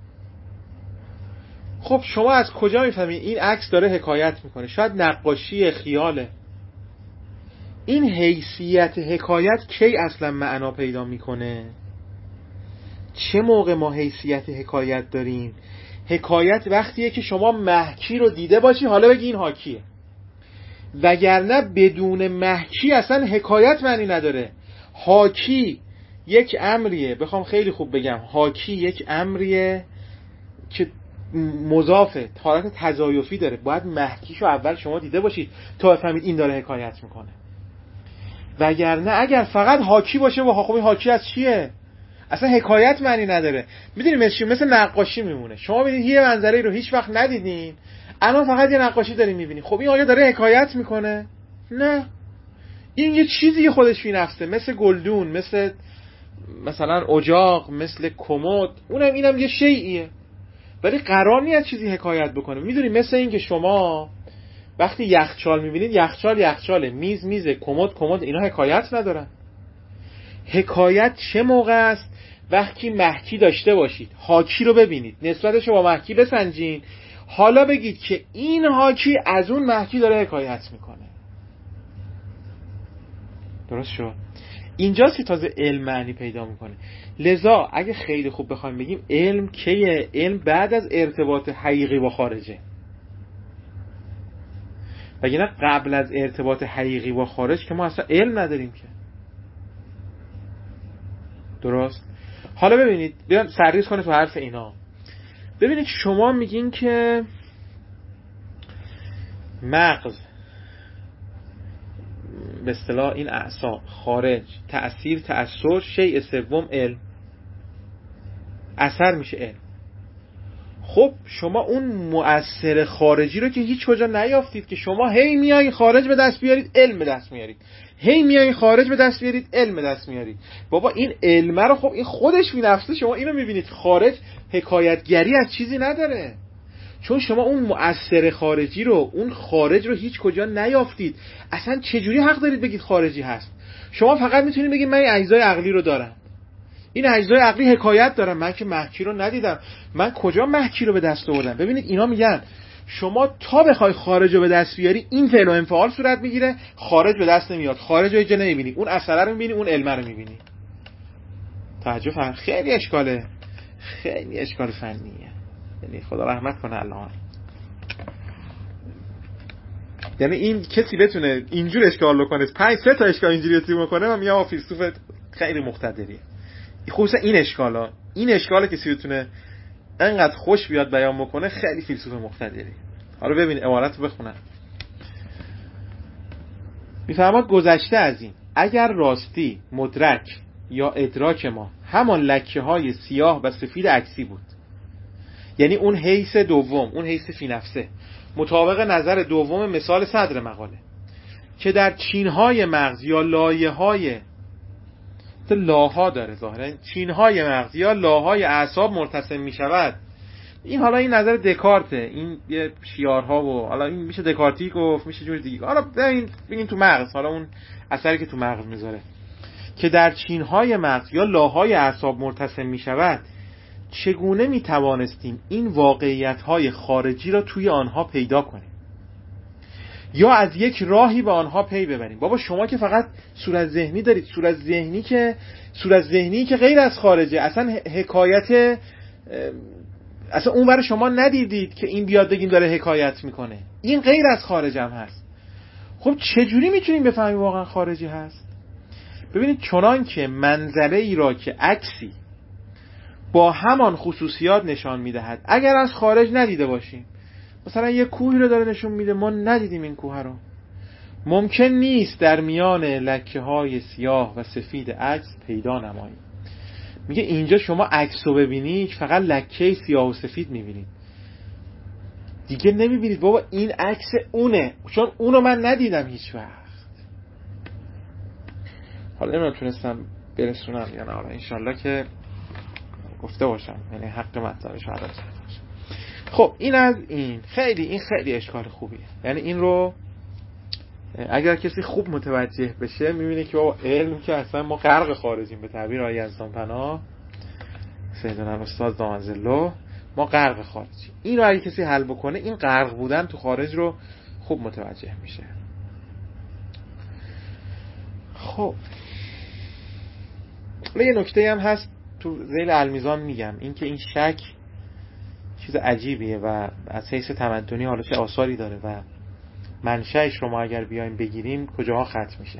خب شما از کجا میفهمید این عکس داره حکایت میکنه؟ شاید نقاشی خیاله. این حیثیت حکایت کی اصلا معنا پیدا میکنه؟ چه موقع ما حیثیت حکایت داریم؟ حکایت وقتیه که شما محکی رو دیده باشی حالا بگی این حاکیه، وگرنه بدون محکی اصلا حکایت معنی نداره. حاکی یک امریه، بخوام خیلی خوب بگم، حاکی یک امریه که مضافه، حالت تضایفی داره. باید محکیشو اول شما دیده باشید تا بفهمید این داره حکایت میکنه، وگرنه اگر فقط حاکی باشه و خب این حاکی از چیه؟ اصلا حکایت معنی نداره. میدونی مثل مثل نقاشی میمونه. شما میدید یه منظره رو هیچ وقت ندیدین، الان فقط یه نقاشی دارین میبینید. خب این آیا داره حکایت میکنه؟ نه، این یه چیزی خودش بی نفسه، مثل گلدون، مثل مثلا اجاق، مثل کمد، اونم اینم یه شیئیه، ولی قرار نیست چیزی حکایت بکنه. میدونی مثل این که شما وقتی یخچال میبینید، یخچال یخچاله، میز میزه، کمد کمد، اینا حکایت ندارن. حکایت چه موقع است؟ وقتی محکی داشته باشید، حاکی رو ببینید، نسبتش رو با محکی بسنجین، حالا بگید که این حاکی از اون محکی داره حکایت میکنه. درست شد؟ اینجاست که تازه علم معنی پیدا میکنه. لذا اگه خیلی خوب بخوایم بگیم علم کیه؟ علم بعد از ارتباط حقیقی با خارجه، وگرنه قبل از ارتباط حقیقی با خارج که ما اصلا علم نداریم که. درست؟ حالا ببینید، بیان سرریز کنه تو حرف اینا. ببینید شما میگین که مغز به اصطلاح این اعصاب، خارج، تأثیر، تأثیر، شیء سوم علم، اثر میشه علم. خب شما اون مؤثر خارجی رو که هیچ کجا نیافتید، که شما هی میایین خارج به دست بیارید علم به دست میارید، هی میایین خارج به دست بیارید علم به دست میارید. بابا این علم رو خب این خودش بی نفسه شما اینو میبینید خارج حکایتگری از چیزی نداره، چون شما اون مؤثر خارجی رو، اون خارج رو هیچ کجا نیافتید. اصلا چجوری حق دارید بگید خارجی هست؟ شما فقط میتونید بگید من این اجزای عقلی رو دارم، این اجزای عقلی حکایت دارم، من که محکی رو ندیدم، من کجا محکی رو به دست آوردم. ببینید اینا میگن شما تا بخوای خارج رو به دست بیاری این فعل و انفعال صورت میگیره، خارج به دست نمیاد، خارج رو اینجا نمیبینی، اون اثر رو میبینی، اون علم رو میبینی. توجه فرق. خیلی اشکاله، خیلی اشکال فنیه، یعنی خدا رحمت کنه الله. یعنی این کسی بتونه اینجور اشکال بکنه، پنج سه تا اشکال اینجوری تیم کنه، من میگم فیلسوف خیلی مقتدریه. خصوصا این اشکالا، این اشکالا کسی بتونه انقدر خوش بیاد بیان بکنه، خیلی فیلسوف مقتدری. حالا ببین عبارت رو بخونم. میفرماد گذشته از این، اگر راستی مدرک یا ادراک ما همان لکه های سیاه و سفید عکسی بود، یعنی اون حیث دوم، اون حیث فی نفسه، مطابق نظر دوم مثال صدر مقاله، که در چینهای مغز یا لایه های لاها داره ظاهرا، چینهای مغز یا لاهای اعصاب مرتسم می شود. این حالا این نظر دکارته، این یه شیارها و حالا این میشه دکارتی گفت، میشه جور دیگه، حالا ببین ببین تو مغز، حالا اون اثری که تو مغز میذاره، که در چینهای مغز یا لاهای اعصاب مرتسم می شود، چگونه می توانستیم این واقعیت‌های خارجی را توی آنها پیدا کنیم یا از یک راهی به آنها پی ببریم؟ بابا شما که فقط صورت ذهنی دارید، صورت ذهنی که صورت ذهنی که غیر از خارجه، اصلا حکایت، اصلا اون برای شما ندیدید که این بیاد بگیم داره حکایت میکنه، این غیر از خارج هم هست. خب چجوری میتونیم بفهمیم واقعا خارجی هست؟ ببینید چنان که منظره ای را که عکسی با همان خصوصیات نشان میدهد اگر از خارج ندیده باشیم، مثلا یه کوهی رو داره نشون میده، ما ندیدیم این کوه رو، ممکن نیست در میان لکه های سیاه و سفید عکس پیدا نماییم. میگه اینجا شما عکس رو ببینید فقط لکه سیاه و سفید میبینید، دیگه نمیبینید بابا این عکس اونه، چون اونو من ندیدم هیچ وقت. حالا نمیدونم تونستم برسونم یا نه، انشالله که گفته باشم، یعنی حق مطلبش رو ادا باشم. خب این از این خیلی این خیلی اشکال خوبیه، یعنی این رو اگر کسی خوب متوجه بشه میبینه که بابا علم که اصلا ما غرق خارجیم، به تعبیر آقای یزدان پناه سیدنا استاد دامنزلو، ما غرق خارجیم. این رو اگه کسی حل بکنه این غرق بودن تو خارج رو خوب متوجه میشه. خب یه نکته هم هست تو ذیل المیزان میگم، این که این شک چیز عجیبیه و از حیث تمدنی حالا چه آثاری داره و منشأش رو ما اگر بیایم بگیریم کجاها ختم میشه.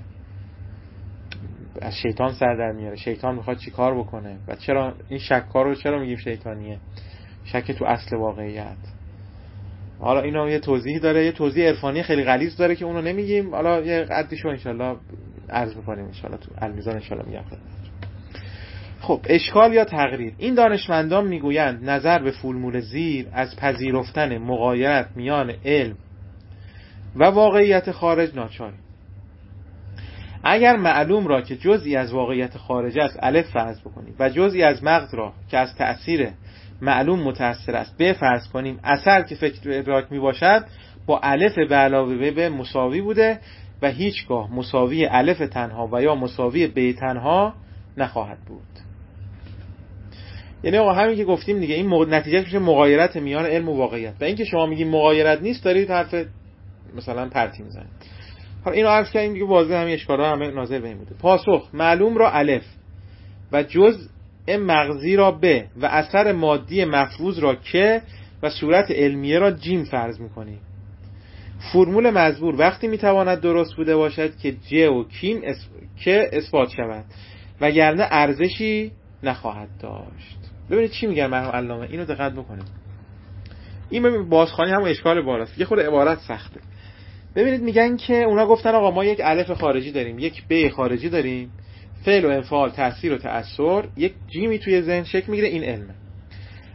از شیطان سر در میاره، شیطان میخواد چی کار بکنه و چرا این شک کار رو چرا میگیم شیطانیه؟ شک تو اصل واقعیت. حالا اینا یه توضیح داره، یه توضیح عرفانی خیلی غلیظ داره که اونو نمیگیم، حالا یه قدیشو انشالله عرض میکنیم انشالله تو المیزان انشالله میگم. خب اشکال یا تقریر. این دانشمندان میگویند نظر به فولمول زیر از پذیرفتن مغایرت میان علم و واقعیت خارج ناچاری. اگر معلوم را که جزئی از واقعیت خارج است الف فرض بکنیم و جزئی از مغز را که از تأثیر معلوم متأثر است ب فرض کنیم، اثر که فکر و ادراک می باشد با الف به علاوه ب مساوی بوده و هیچگاه مساوی الف تنها و یا مساوی ب تنها نخواهد بود. یعنی آقا همین که گفتیم دیگه، این نتیجه میشه مغایرت میان علم و واقعیت، و اینکه شما میگین مغایرت نیست دارید حرف مثلا پرتی میزنید. حالا اینو عرض کردیم دیگه، واضح همین اشکالا همه ناظر به این بوده. پاسخ: معلوم را الف و جزء مغزی را ب و اثر مادی مفروض را که و صورت علمیه را جیم فرض میکنیم. فرمول مزبور وقتی میتواند درست بوده باشد که ج و کیم اس... که اثبات شود وگرنه ارزشی نخواهد داشت. ببینید چی میگن مرحوم علامه، اینو دقت بکنید. این ببین بازخوانی هم اشکال بالاست، یه خود عبارت سخته. ببینید میگن که اونا گفتن آقا ما یک الف خارجی داریم، یک ب خارجی داریم، فعل و انفعال، تأثیر و تأثیر، یک جیمی توی ذهن شکل میگیره، این علمه.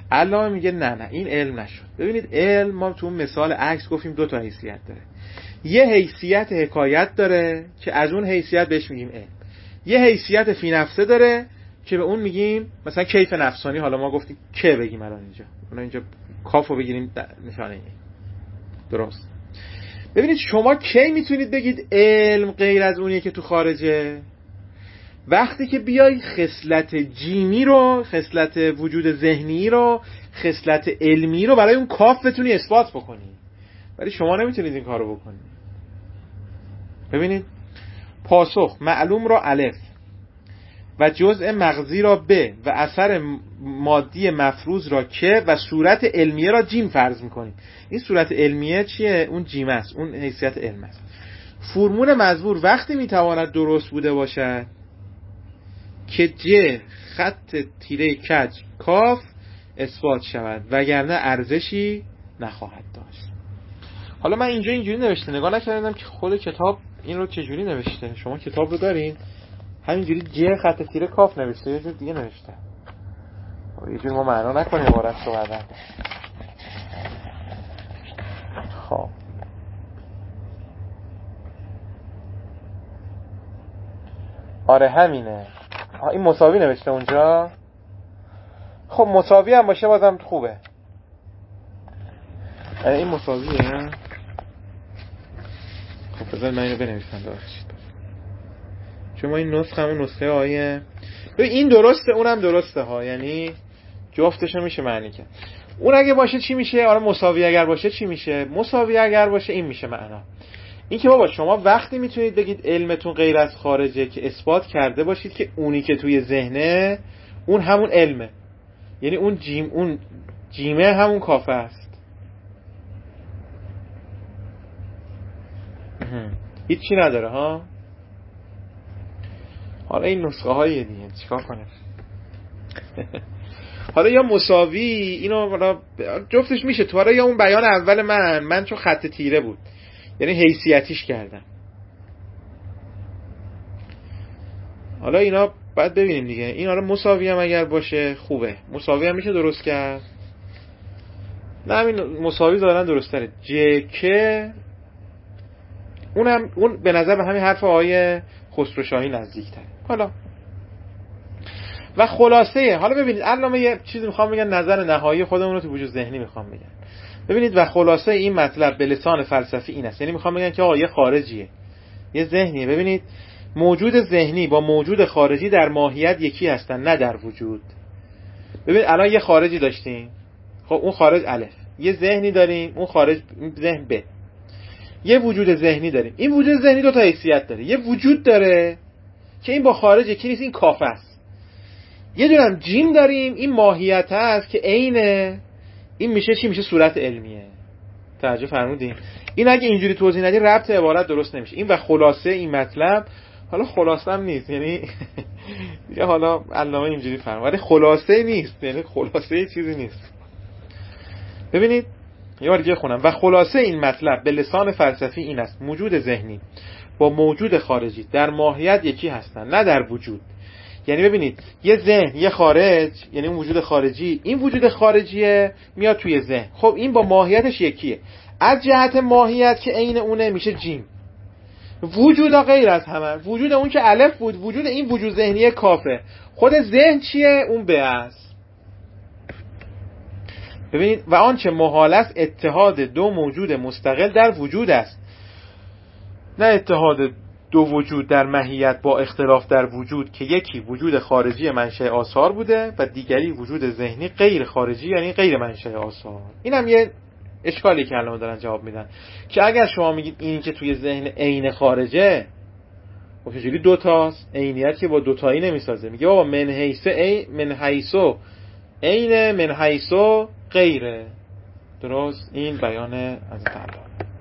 علامه میگه نه نه این علم نشد. ببینید علم، ما تو مثال عکس گفتیم دو تا حیثیت داره. یه حیثیت حکایت داره که از اون حیثیت بهش میگیم علم. یه حیثیت فی نفسه داره که به اون میگیم مثلا کیف نفسانی. حالا ما گفتیم که بگیم الان اینجا، اون اینجا کافو بگیریم نشانه این. درست. ببینید شما کی میتونید بگید علم غیر از اونیه که تو خارجه؟ وقتی که بیای خصلت جیمی رو، خصلت وجود ذهنی رو، خصلت علمی رو برای اون کاف بتونی اثبات بکنی. ولی شما نمیتونید این کارو بکنید. ببینید پاسخ معلوم را الف و جزء مغزی را ب و اثر مادی مفروض را که و صورت علمیه را جیم فرض میکنیم. این صورت علمیه چیه؟ اون جیم است، اون حیثیت علم است. فرمول مزبور وقتی میتواند درست بوده باشد که ج خط تیره کج کاف اثبات شود وگرنه ارزشی نخواهد داشت. حالا من اینجا اینجوری نوشته، نگاه نکردم که خود کتاب این رو چجوری نوشته. شما کتاب رو دارین همینجوری ج خط تیره کاف نوشته، یه جور دیگه نوشته. یه جور ما معنا نکنیم عبارت رو بعدن. خب آره همینه. این مساوی نوشته اونجا. خب مساوی هم باشه بازم خوبه. این مساویه. خب بذار من اینو بنویسم ببخشید، چون ما این نسخه همون نسخه آیه این درسته اونم درسته ها، یعنی جفتشو میشه معنی کرد. اون اگه باشه چی میشه؟ آره مساوی اگر باشه چی میشه؟ مساوی اگر باشه این میشه معنا. این که بابا شما وقتی میتونید بگید علمتون غیر از خارجه که اثبات کرده باشید که اونی که توی ذهنه اون همون علمه، یعنی اون جیم اون جیمه همون کافه است. هیچی نداره ها. حالا این نسخه های دیگه چیکار کنه؟ حالا یا مساوی اینو جفتش میشه تو. حالا یا اون بیان اول من من چون خط تیره بود یعنی حیثیتیش کردم. حالا اینا باید ببینیم دیگه. این حالا مساوی هم اگر باشه خوبه، مساوی هم میشه درست کرد. نه همین مساوی دارن درست تره. جکه اونم اون به نظر به همین حرف آیه خسروشاهی نزدیک تره. حالا و خلاصه، حالا ببینید علامه یه چیزی میخوام بگن، نظر نهایی خودمون رو تو وجود ذهنی میخوام بگن. ببینید و خلاصه این مطلب به لسان فلسفی این است، یعنی میخوام بگن که آقا یه خارجیه، یه ذهنیه. ببینید موجود ذهنی با موجود خارجی در ماهیت یکی هستن نه در وجود. ببینید الان یه خارجی داشتیم، خب اون خارج الف، یه ذهنی داریم اون خارج ذهن ب، یه وجود ذهنی داریم. این وجود ذهنی دو تا حیثیت داره. یه وجود داره که این با خارج یکی نیست، این کافه است. یه دونم جیم داریم این ماهیت هست که عینه، این میشه چی؟ میشه صورت علمیه. توجه فرمودین؟ این اگه اینجوری توضیح ندی ربط عبارت درست نمیشه. این و خلاصه این مطلب، حالا خلاصه هم نیست، یعنی دیگه حالا علامه اینجوری فرمود ولی خلاصه نیست، یعنی خلاصه چیزی نیست. ببینید یه بار دیگه خونم. و خلاصه این مطلب به لسان فلسفی این است: موجود ذهنی با موجود خارجی در ماهیت یکی هستند نه در وجود. یعنی ببینید یه ذهن یه خارج، یعنی اون وجود خارجی، این وجود خارجیه میاد توی ذهن، خب این با ماهیتش یکیه. از جهت ماهیت که عین اونه میشه جیم. وجود غیر از همه، وجود اون که الف بود، وجود این وجود ذهنی کافه. خود ذهن چیه؟ اون به است. ببینید و آنچه محال است اتحاد دو موجود مستقل در وجود است، نه اتحاد دو وجود در ماهیت با اختلاف در وجود که یکی وجود خارجی منشأ آثار بوده و دیگری وجود ذهنی غیر خارجی یعنی غیر منشأ آثار. اینم یه اشکالی که الان دارن جواب میدن که اگر شما میگید این که توی ذهن عین خارجه، خب چجوری دو تاست؟ عینیت که با دو تایی نمیسازه. میگه بابا من حیث ای من حیثو عین من حیثو غیره. درست؟ این بیان از تعالی.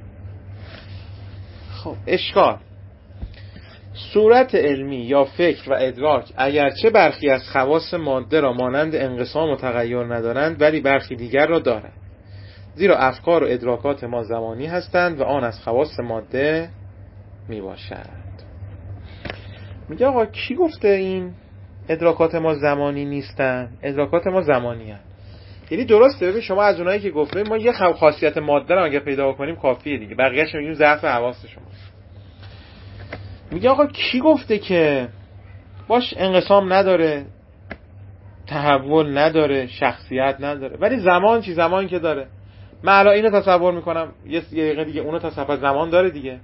خب اشکال صورت علمی یا فکر و ادراک اگرچه برخی از خواص ماده را مانند انقسام و تغییر ندارند ولی برخی دیگر را دارند، زیرا افکار و ادراکات ما زمانی هستند و آن از خواص ماده می باشد. میگه آقا کی گفته این ادراکات ما زمانی نیستند؟ ادراکات ما زمانی هستند. یعنی درسته. ببین شما از اونایی که گفته ما یه خاصیت ماده رو اگه پیدا کنیم کافیه دیگه، بقیه‌اش میگیم ضعف حواس شماست. میگه آقا کی گفته که باش انقسام نداره، تحول نداره، شخصیت نداره، ولی زمان چی؟ زمان که داره. من الان اینو تصور میکنم یه دقیقه دیگه اونو تصور زمان داره دیگه.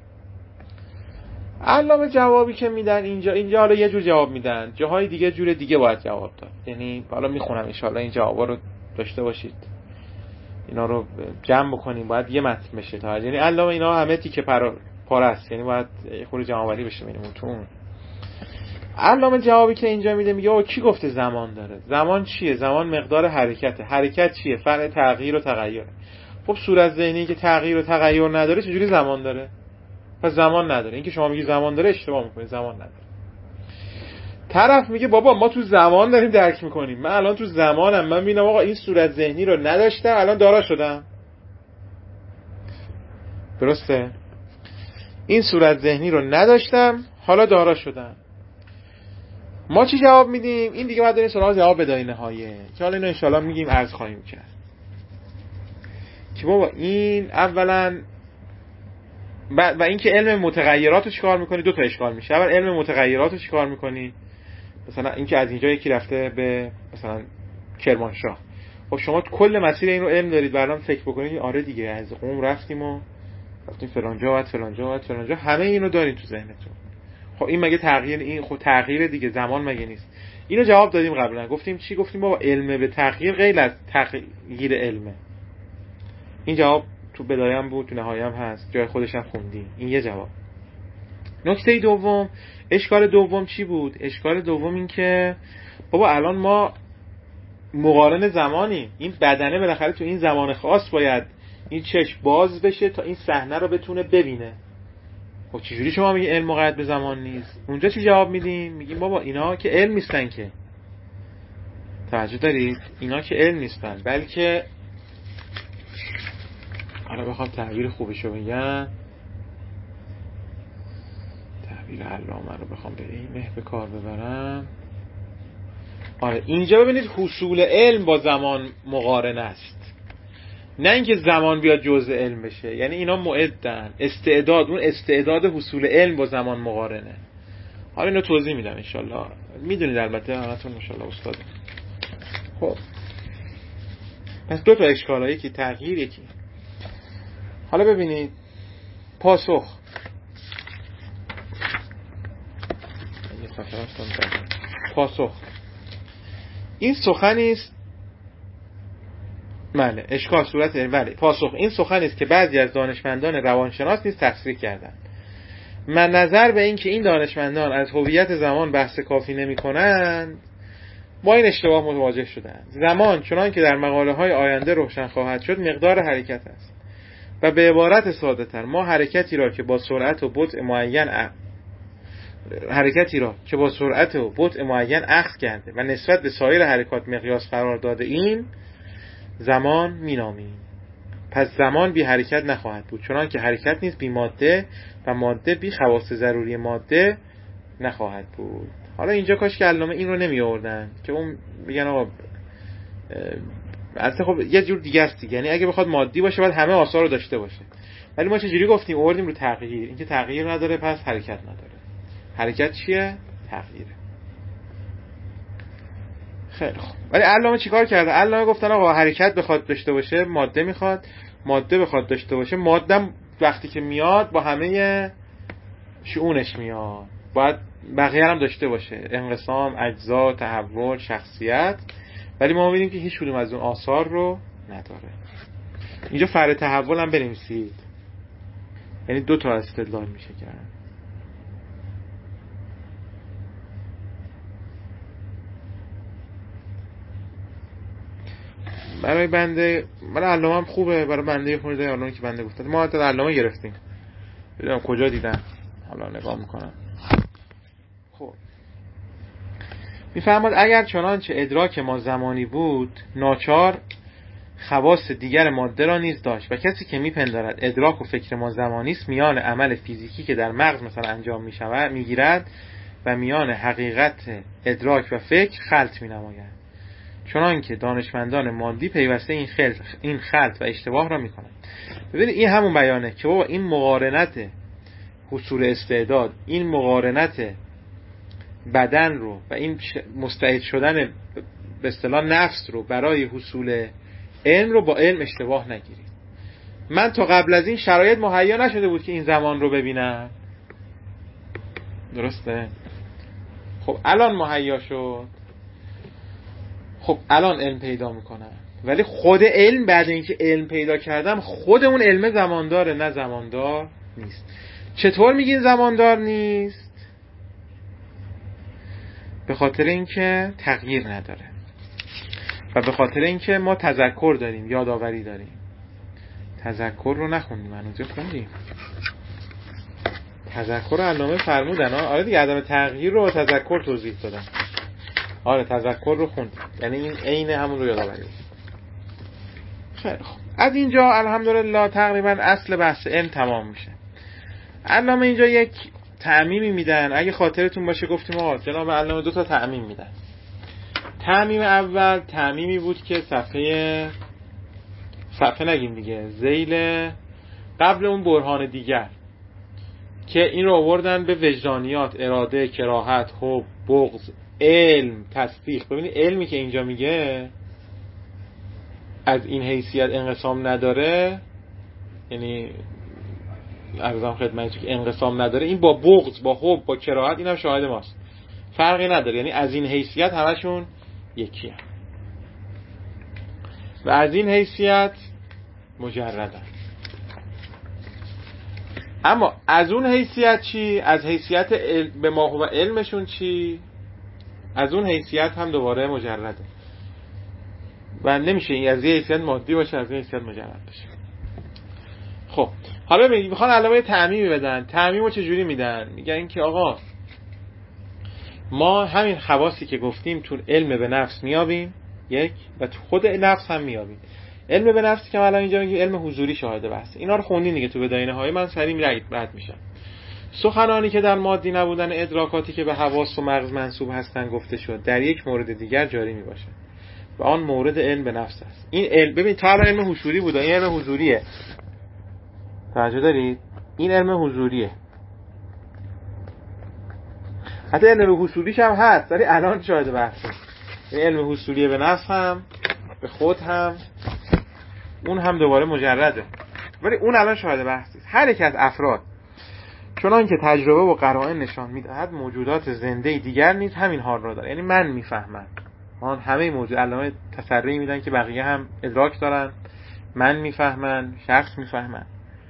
علامه جوابی که میدن اینجا اینجا حالا یه جور جواب میدن، جاهای دیگه جور دیگه باید جواب داد. یعنی حالا میخونم ان شاءالله این جوابا رو داشته باشید، اینا رو جمع بکنیم، باید یه متن بشه تا. یعنی علامه اینا همه تیکه پاره پاره است، یعنی باید خود جمع آوری بشه ببینیم تو اون. علامه جوابی که اینجا میده میگه آقا کی گفته زمان داره؟ زمان چیه؟ زمان مقدار حرکته. حرکت چیه؟ فرق تغییر و تغییر. خب صورت ذهنی که تغییر و تغییر نداره چجوری زمان داره؟ پس زمان نداره. این که شما میگی زمان داره اشتباه میکنید، زمان نداره. طرف میگه بابا ما تو زمان داریم درک میکنیم، من الان تو زمانم، من میبینم آقا این صورت ذهنی رو نداشتم الان دارا شدم. درسته؟ این صورت ذهنی رو نداشتم حالا دارا شدم. ما چی جواب میدیم؟ این دیگه بعد این سوال جواب بدای نهایه که حالا اینو ان شاءالله میگیم عرض خواهیم کرد که بابا این اولا و اینکه علم متغیرات رو چیکار میکنی؟ دو تا اشکال میشه. اول علم متغیرات رو چیکار میکنی؟ مثلا اینکه از اینجا یکی رفته به مثلا کرمانشاه، خب شما کل مسیر این رو علم دارید، بعدم فکر بکنید آره دیگه از قم رفتیم و رفتیم فلان جا و فلان جا و فلان جا، همه اینو دارین تو ذهنتون. خب این مگه تغییر؟ این خب تغییر دیگه، زمان مگه نیست؟ اینو جواب دادیم قبلا. گفتیم چی؟ گفتیم بابا علم به تغییر غیر از تغییر علمه. این جواب تو بدایم بود، تو نهایم هست، جای خودش هم خوندیم. این یه جواب. نکته دوم، اشکال دوم چی بود؟ اشکال دوم این که بابا الان ما مقارن زمانیم، این بدنه بالاخره تو این زمان خاص باید این چشم باز بشه تا این صحنه رو بتونه ببینه. خب چجوری شما میگی علم مقید به زمان نیست؟ اونجا چی جواب میدیم؟ میگیم بابا اینا که علم نیستن که. توجه دارید؟ اینا که علم نیستن، بلکه حالا بخوام تعبیر خوبشو بگم، تعبیر علامه رو بخوام به این نه به کار ببرم، آره اینجا ببینید حصول علم با زمان مقارن است، نه اینکه زمان بیاد جزء علم بشه. یعنی اینا معدن، استعداد، اون استعداد حصول علم با زمان مقارنه. حالا اینو توضیح میدم ان شاء الله، میدونید البته همتون ان شاء الله استاد. خب پس دو تا اشکال، یکی تغییر، یکی. حالا ببینید پاسخ. پاسخ این سخنی است، بله اشکال صورت بله پاسخ این سخنی است که بعضی از دانشمندان روانشناس نیز تصریح کردند. من نظر به این که این دانشمندان از هویت زمان بحث کافی نمی کنند با این اشتباه متوجه شدند. زمان چنان که در مقاله های آینده روشن خواهد شد مقدار حرکت است و به عبارت ساده تر ما حرکتی را که با سرعت و بطء معین ا... حرکتی را که با سرعت و بطء معین اخذ کرده و نسبت به سایر حرکات مقیاس قرار داده این زمان مینامیم. پس زمان بی حرکت نخواهد بود، چنان که حرکت نیز بی ماده و ماده بی خواص ضروری ماده نخواهد بود. حالا اینجا کاش که علامه این رو نمی آوردن که اون بگن آقا اصلا خب یه جور دیگه است دیگه، یعنی اگه بخواد مادی باشه باید همه آثار رو داشته باشه، ولی ما چجوری گفتیم؟ آوردیم رو تغییر. اینکه تغییر نداره پس حرکت نداره. حرکت چیه؟ تغییره. خیلی خوب. ولی علامه چیکار کرده؟ علامه گفتن آقا حرکت بخواد داشته باشه ماده میخواد، ماده بخواد داشته باشه ماده وقتی که میاد با همه شؤونش میاد، باید بقیه هم داشته باشه، انقسام، اجزا، تحول، شخصیت. ولی ما می‌بینیم که هیچ کدوم از اون آثار رو نداره. اینجا فرع تحول هم بنویسید، یعنی دو تا استدلال میشه کرد. برای بنده برای علامه هم خوبه، برای بنده خورده علامه که بنده گفتم ما حتی علامه گرفتیم، ببینم کجا دیدم، حالا نگاه میکنم. خب میفهمد اگر چنانچه ادراک ما زمانی بود ناچار خواص دیگر ماده را نیز داشت و کسی که میپندارد ادراک و فکر ما زمانی است میان عمل فیزیکی که در مغز مثلا انجام میشود میگیرد و میان حقیقت ادراک و فکر خلط مینماید. چنان که دانشمندان مادی پیوسته این خلط این خلط و اشتباه را میکنند. ببینید این همون بیانه که بابا این مقارنت حصول استعداد، این مقارنت بدن رو و این مستعد شدن به اصطلاح نفس رو برای حصول علم رو با علم اشتباه نگیرید. من تا قبل از این شرایط مهیا نشده بود که این زمان رو ببینم، درسته؟ خب الان مهیا شد، خب الان علم پیدا میکنم، ولی خود علم بعد اینکه علم پیدا کردم خود اون علم زمانداره نه زماندار نیست. چطور میگین زماندار نیست؟ به خاطر اینکه تغییر نداره و به خاطر اینکه ما تذکر داریم، یادآوری داریم. تذکر رو نخوندیم هنوز، خوندیم تذکر رو علامه فرمودن. آره دیگه، عدم تغییر رو تذکر توضیح دادن. آره تذکر رو خوندیم، یعنی این عین همون رو یادآوری. خیلی خوب، از اینجا الحمدلله تقریبا اصل بحث علم تمام میشه. علامه اینجا یک تعمیمی میدن. اگه خاطرتون باشه گفتیم آقا جناب علامه دو تا تعمیم میدن. تعمیم اول تعمیمی بود که صفحه صفحه نگیم دیگه، ذیل قبل اون برهان دیگر، که این رو آوردن به وجدانیات، اراده، کراهت، حب، بغض، علم، تصدیق. ببینید علمی که اینجا میگه از این حیثیت انقسام نداره، یعنی عرضم خدمتتون که انقسام نداره، این با بغض، با حب، با کراهت اینم شاهد ماست، فرقی نداره، یعنی از این حیثیت همشون یکیه و از این حیثیت مجردن. اما از اون حیثیت چی؟ از حیثیت علم به ما هو علمشون چی؟ از اون حیثیت هم دوباره مجرده و نمیشه این از یه حیثیت مادی باشه از یه حیثیت مجرد باشه. خب حالا ببینید میخوان علامه تعمیمی بدن. تعمیمو چجوری میدن؟ میگن این که آقا ما همین خواصی که گفتیم تو علم به نفس میابیم یک، و تو خود نفس هم میابیم. علم به نفسی که الان اینجا میگیم علم حضوری شاهد بحث، اینا رو خوندین دیگه تو بداینه های من، سریع میرید رد میشم. سخنانی که در مادی نبودن ادراکاتی که به حواس و مغز منسوب هستن گفته شد در یک مورد دیگر جاری میباشه و آن مورد علم به نفس است. این علم ببین تا الان علم حضوری بوده، این علم حضوریه، توجه دارید؟ این علم حضوریه، حتی علم حصولیش هم هست ولی الان شاهد بحثه. این علم حصولی به نفس هم به خود هم اون هم دوباره مجرده، ولی اون الان شاهد بحث است. هر یک از افراد چنان که تجربه و قرائن نشان میدهد موجودات زنده دیگر نیز همین حال را دارند. یعنی من میفهمم، ما همه موجود علامه تسری میدن که بقیه هم ادراک دارن، من میفهمن، شخص میفهمن.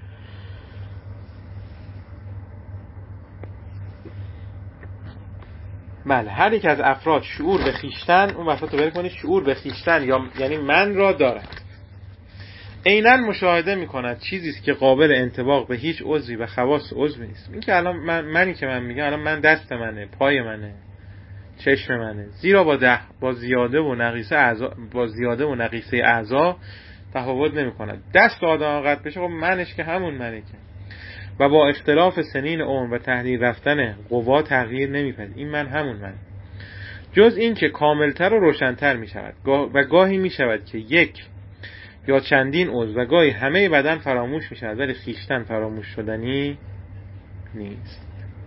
بله، هر یک از افراد شعور به خیشتن، اون وسط رو بری کنید، شعور به خیشتن یا یعنی من را دارد. عیناً مشاهده میکند چیزی است که قابل انطباق به هیچ عضوی و خواص عضو نیست. این که الان من منی که من میگم الان من دست منه، پای منه، چشم منه، زیرا با ده با زیاده و نقیصه اعضا با زیاده و نقیصه اعضا تفاوت نمیکند. دست آدم قطع بشه خب منش که همون منه که، و با اختلاف سنین عمر و تحلیل رفتن قوا تغییر نمیپذیرد. این من همون من، جز این که کاملتر و روشنتر میشود و گاهی میشود که یک یا چندین عضو و گاهی همه بدن فراموش میشود ولی خیشتن فراموش شدنی نیست.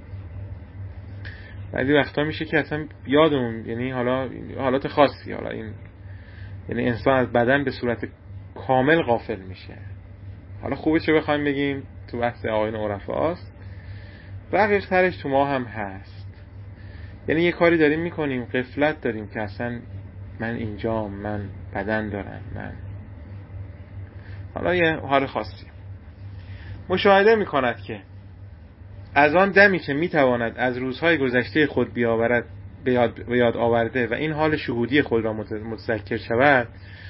بعضی وقتا میشه که اصلا یادمون، یعنی حالا حالات خاصی، حالا این یعنی انسان از بدن به صورت کامل غافل میشه. حالا خوبه چه بخوایم بگیم تو بحث آیین عرفاست، رقیق ترش تو ما هم هست. یعنی یه کاری داریم میکنیم غفلت داریم که اصلا من اینجام، من بدن دارم، من حالا یه حال خاصی مشاهده میکند که از آن دمی که میتواند از روزهای گذشته خود بیاورد به یاد, به یاد آورده و این حال شهودی خود را متذکر شود،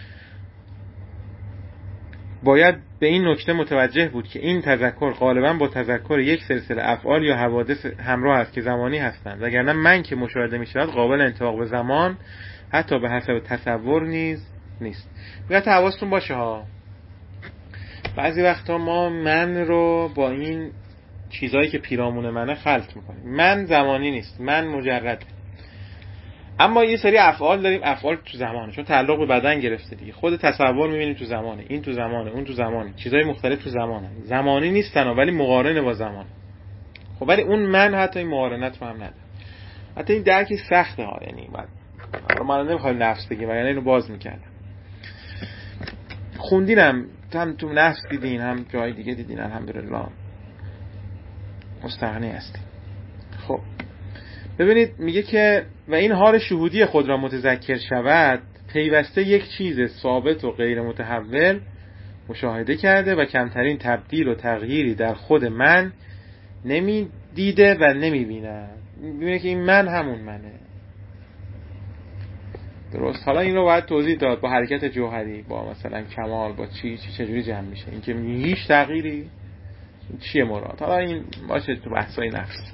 باید به این نکته متوجه بود که این تذکر غالبا با تذکر یک سلسله افعال یا حوادث همراه است که زمانی هستند، وگرنه من که مشاهده میشود قابل انطباق به زمان حتی به حسب تصور نیز نیست. باید حواستون باشه ها، بعضی وقتا ما من رو با این چیزایی که پیرامون منه خلط میکنیم. من زمانی نیست، من مجرد. اما یه سری افعال داریم، افعال تو زمانه، چون تعلق به بدن گرفته دیگه. خود تصور می‌بینیم تو زمانه، این تو زمانه، اون تو زمانه، چیزای مختلف تو زمانه. زمانی نیستن ولی مقارنه با زمان. خب ولی اون من حتی این مقارنت رو هم نداره. حتی این درکی سخته ها، یعنی بعد من نمیخوام نفس بگیم وگرنه اینو باز میکردم. خوندینم، هم تو نفس دیدین هم جای دیگه دیدین، الحمدلله مستغنی هستیم. خب ببینید میگه که و این حال شهودی خود را متذکر شود، پیوسته یک چیز ثابت و غیر متحول مشاهده کرده و کمترین تبدیل و تغییری در خود من نمی دیده و نمی بینه. میبینه که این من همون منه. درست. حالا این رو باید توضیح داد با حرکت جوهری، با مثلا کمال، با چی چی چجوری جمع میشه. این که هیچ تغییری چیه مراد؟ حالا این باشه تو بحثای نفس.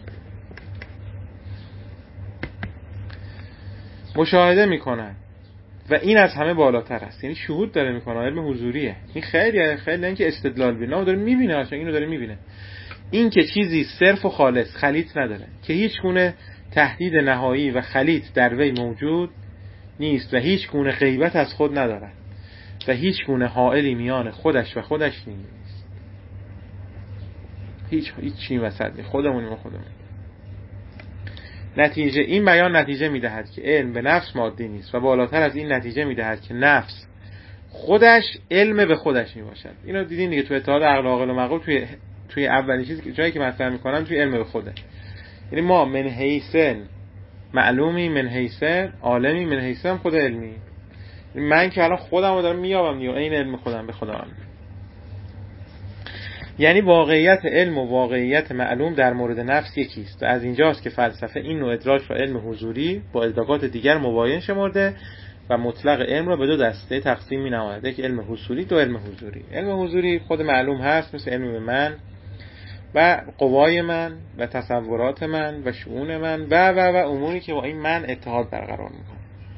مشاهده میکنن و این از همه بالاتر است. یعنی شهود داره میکنه، علم حضوریه. این خیلی خیلی اینکه استدلال بینه، داره میبینه، اصلا اینو داره میبینه. این که چیزی صرف و خالص خلیط نداره، که هیچ گونه تهدید نهایی و خلیط در وی موجود نیست و هیچ گونه غیبت از خود ندارد و هیچ گونه حائلی میان خودش و خودش نیست. هیچ هیچ چی وسط نیست، خودمونیم و خودمون. نتیجه این بیان نتیجه میدهد که علم به نفس مادی نیست و بالاتر از این نتیجه میدهد که نفس خودش علم به خودش میباشد. اینو دیدین دیگه تو اتحاد عقل عاقل و معقول، توی توی اولین چیزی که جایی که مطرح میکنن توی علم به خوده. یعنی ما من حیث معلومی، من حیث عالمی، من حیث هم خود علمی. من که الان خودم رو دارم میابم دیگه، این علم خودم به خودم. یعنی واقعیت علم و واقعیت معلوم در مورد نفس یکیست و از اینجاست که فلسفه این نوع ادراک را علم حضوری با ادراکات دیگر مباین شمرده و مطلق علم را به دو دسته تقسیم می‌نماید. یک علم حصولی، دو علم حضوری. علم حضوری خود معلوم هست، مثل علم به من و قوای من و تصورات من و شؤون من و و و اموری که با این من اتحاد برقرار میکنه.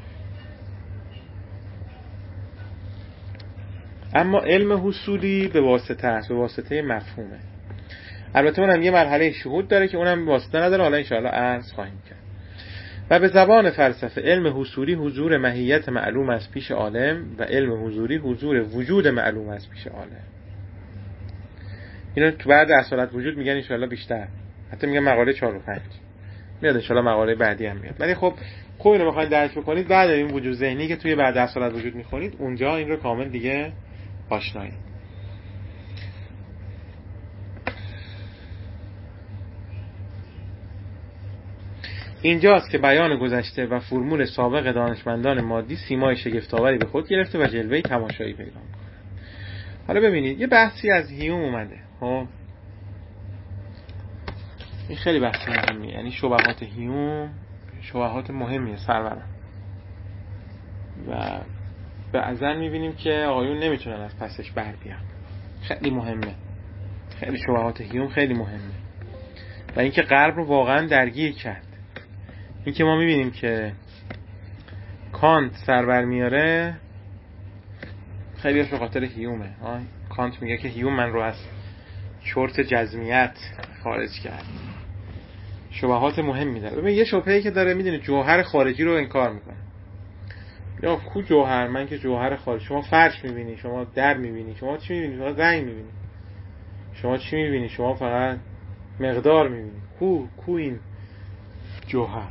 اما علم حصولی به واسطه است، به واسطه مفهومه. البته اونم یه مرحله شهود داره که اونم واسطه نداره، حالا انشاءالله عرض خواهیم کرد. و به زبان فلسفه علم حصولی حضور ماهیت معلوم از پیش عالم و علم حضوری حضور وجود معلوم از پیش عالم. اینو تو بعد اصالت وجود میگن انشاءالله بیشتر، حتی میگن مقاله چهار و پنج میاد، انشاءالله مقاله بعدی هم میاد. ولی خب خوب اینو بخواید درک بکنید بعد این وجود ذهنی که توی بعد اصالت وجود میخونید، اونجا این رو کامل دیگه آشنایید. اینجاست که بیان گذشته و فرمول سابق دانشمندان مادی سیمای شگفت‌آوری به خود گرفته و جلوه تماشایی پیدا می‌کنه. حالا ببینید یه بحثی از هیوم اومده. خب این خیلی بحث مهمیه، یعنی شبهات هیوم شبهات مهمیه سرورم، و بعضا می‌بینیم که آقایون نمیتونن از پسش بر بیان. خیلی مهمه، خیلی شبهات هیوم خیلی مهمه و اینکه غرب رو واقعا درگیر کرد. این که ما میبینیم که کانت سربر میاره خیلی به خاطر هیومه. کانت میگه که هیوم من رو از چرت جزمیت خارج کرد. شبهات مهمی داره. ببین یه شبهه‌ای که داره، میدونی جوهر خارجی رو انکار میکنه. یا کو جوهر؟ من که جوهر خارجی، شما فرش میبینی، شما در میبینی، شما چی میبینی؟ شما رنگ میبینی. شما چی میبینی؟ شما فقط مقدار میبینی. کو کو این جوهر؟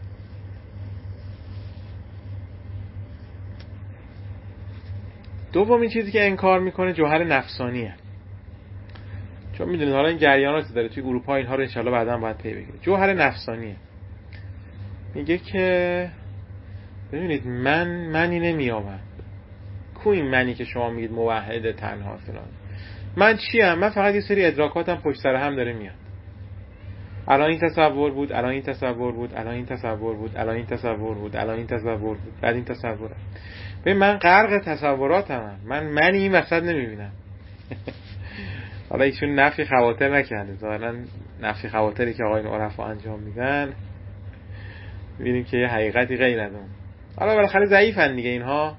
دومین چیزی که انکار میکنه جوهر نفسانیه. چون میدونید حالا این جریاناتی داره توی اروپا، اینها رو انشالله بعدا باید پی بگیره. جوهر نفسانیه. میگه که ببینید من منی نمیامم. کو این منی که شما میگید موحد تنها فلان؟ من چیم؟ من فقط یه سری ادراکاتم پشت سر هم داره میاد. الان این تصور بود، الان این تصور بود، الان این تصور بود، الان این تصور بود، الان این تصور بود، بعد این تصوره. ببین من غرق تصوراتم، من منی این وسط نمیبینم. حالا ایشون نفی خواطر نکرده، ظاهرا نفی خواطری که آقایون عرفا انجام میدن میبینیم که یه حقیقتی غیر از اون. حالا بالاخره ضعیفن دیگه اینها،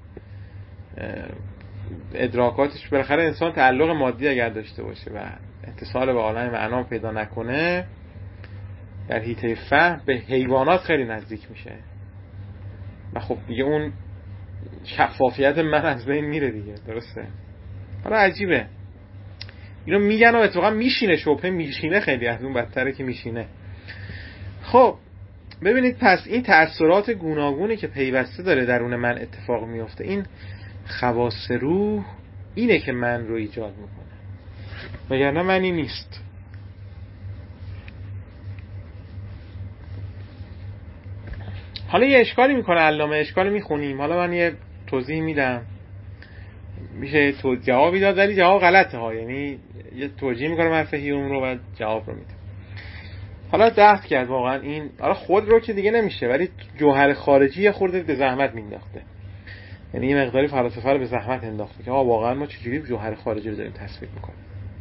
ادراکاتش بالاخره انسان تعلق مادی اگر داشته باشه و اتصال به عالم معنا پیدا نکنه، در حیطه فهم به حیوانات خیلی نزدیک میشه. و خب دیگه اون شفافیت من از بین میره دیگه. درسته؟ حالا عجیبه اینو میگن و اتفاقا میشینه، شبهه میشینه، خیلی از اون بدتره که میشینه. خب ببینید پس این تأثیرات گوناگونی که پیوسته داره درون من اتفاق میفته، این خواص روح اینه که من رو ایجاد میکنه، وگرنه منی نیست. حالا یه اشکالی میکنه علامه، اشکالی میخونیم، حالا من یه توضیح میدم، میشه تو جوابی داد ولی جواب غلطه ها، یعنی یه توجیه میکنه مفاهیم رو و جواب رو میده. حالا دست کرد واقعا این، حالا خود رو که دیگه نمیشه، ولی جوهر خارجی یه خورده به زحمت مینداخته، یعنی یه مقداری فلسفه رو به زحمت انداخته که ها واقعا ما چجوری جوهر خارجی رو داریم تصویر میکنیم.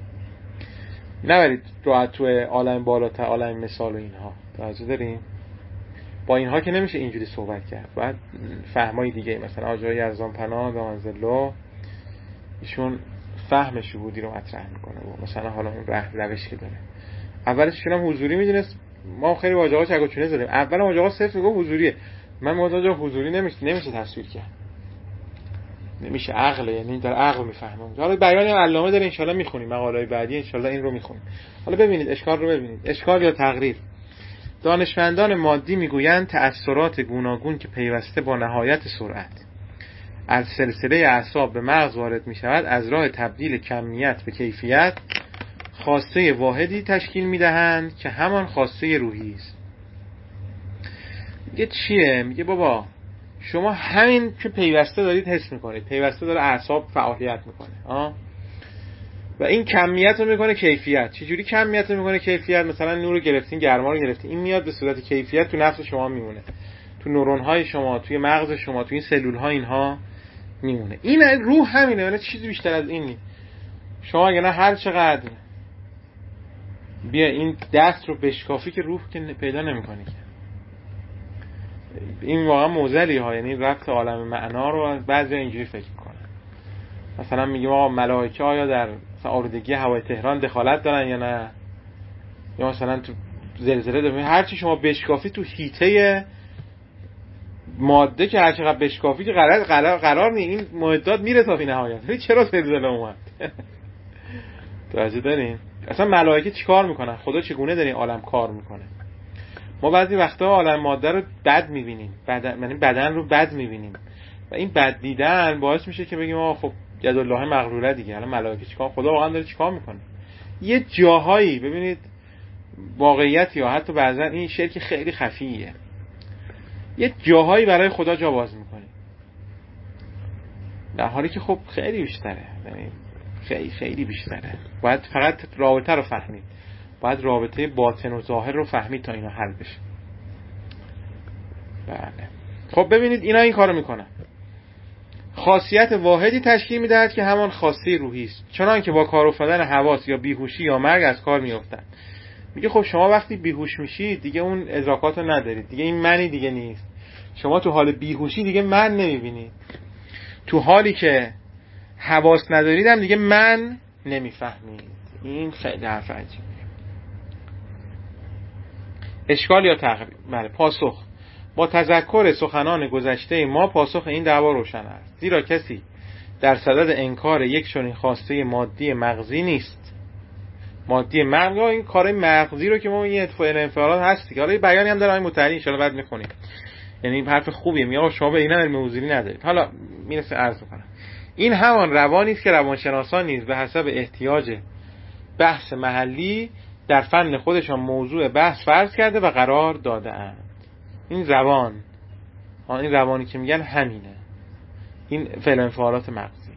نبرید راحت تو عالم بالاتر، عالم مثال و اینها توجه داریم. با اینها که نمیشه اینجوری صحبت کرد، باید فهمای دیگه، مثلا آجای یزدان پناه دامنزلو ایشون فهم شهودی رو مطرح میکنه و مثلا حالا اون راه روش که داره. اولش ایشون هم حضوری میدونست، ما خیلی واژه‌ها چک و چونه زدیم. اول واژه‌ها صفر میگه حضوریه، من واژه حضوری نمیشه نمیشه تصویر کرد، نمیشه عقل، یعنی در عقل میفهمه. حالا بیانی علامه داره، ان شاءالله میخونیم مقاله‌های بعدی، ان شاءالله این رو میخونیم. حالا ببینید اشکال رو ببینید، اشکال یا تقریر. دانشمندان مادی میگویند تأثیرات گوناگون که پیوسته با نهایت سرعت از سلسله اعصاب به مغز وارد می شود، از راه تبدیل کمیت به کیفیت خاصه واحدی تشکیل می دهند که همان خاصه روحی است. میگه چیه؟ میگه بابا شما همین که پیوسته دارید حس میکنید، پیوسته داره اعصاب فعالیت میکنه آه؟ و این کمیت رو میکنه کیفیت. چجوری کمیت رو میکنه کیفیت؟ مثلا نور رو گرفتین، گرما رو گرفتین، این میاد به صورت کیفیت تو نفس شما میمونه، تو نورون های شما، توی مغز شما، توی این سلول ها اینها میمونه. این روح همینه، یعنی چیزی بیشتر از این نیست. شما اگه نه هر چقدر بیا این دست رو بشکافی که روح که پیدا نمی‌کنی. این واقعا معضلی ها، یعنی ربط عالم معنا رو بعضی اینجوری فکر میکنن. مثلا میگیم آقا ملائکه آیا در آلودگی هوای تهران دخالت دارن یا نه، یا مثلا تو زلزله دارن. هر چی شما بشکافی تو هیته ماده که هر چقدر بشکافی که قرار قرار قرار نی این مادات میره تا نهایت. ولی چرا زلزله اومد؟ توجه دارین؟ اصلا ملائکه چیکار میکنن؟ خدا چگونه در این عالم کار میکنه؟ ما بعضی وقتا عالم ماده رو بد میبینیم، بدن، یعنی بدن رو بد میبینیم و این بد دیدن باعث میشه که بگیم آقا خب یدالله مغلوله دیگه، الان ملائکه چیکار، خدا واقعا داره چیکار میکنه؟ یه جاهایی ببینید واقعیت یا حتی بعضا این شرک خیلی خفیه، یه جاهایی برای خدا جا باز میکنه، در حالی که خب خیلی بیشتره، یعنی خیلی خیلی بیشتره. باید فقط رابطه رو فهمید، باید رابطه باطن و ظاهر رو فهمید تا اینا حل بشه. بله خب ببینید اینا این کارو میکنن، خاصیت واحدی تشکیل میدهد که همان خاصیت روحی است، چنان که با کار افتادن حواس یا بیهوشی یا مرگ از کار میافتند. میگه خب شما وقتی بیهوش میشید دیگه اون ادراکات رو ندارید، دیگه این منی دیگه نیست. شما تو حال بیهوشی دیگه من نمیبینید، تو حالی که حواس ندارید هم دیگه من نمیفهمید. این خیلی حرف عجیبه. اشکال یا تقریر. بله پاسخ. با تذکر سخنان گذشته ما پاسخ این دعوا روشن است، زیرا کسی در صدد انکار یک چنین خواسته مادی مغزی نیست. مادی مغزی، این کار مغزی رو که ما این انفعالات هستی که حالا بیانی هم داره، این متعلی ان شاء الله بعد میخونیم، یعنی این حرف خوبیه، میگه شما به اینا علم حضوری ندارید. حالا میرسه عرض کنم این همان روانی است که روانشناسان نیز به حسب احتیاج بحث محلی در فن خودشان موضوع بحث فرض کرده و قرار داده اند. این روان، این روانی که میگن همینه، این فعل و انفعالات مغزی.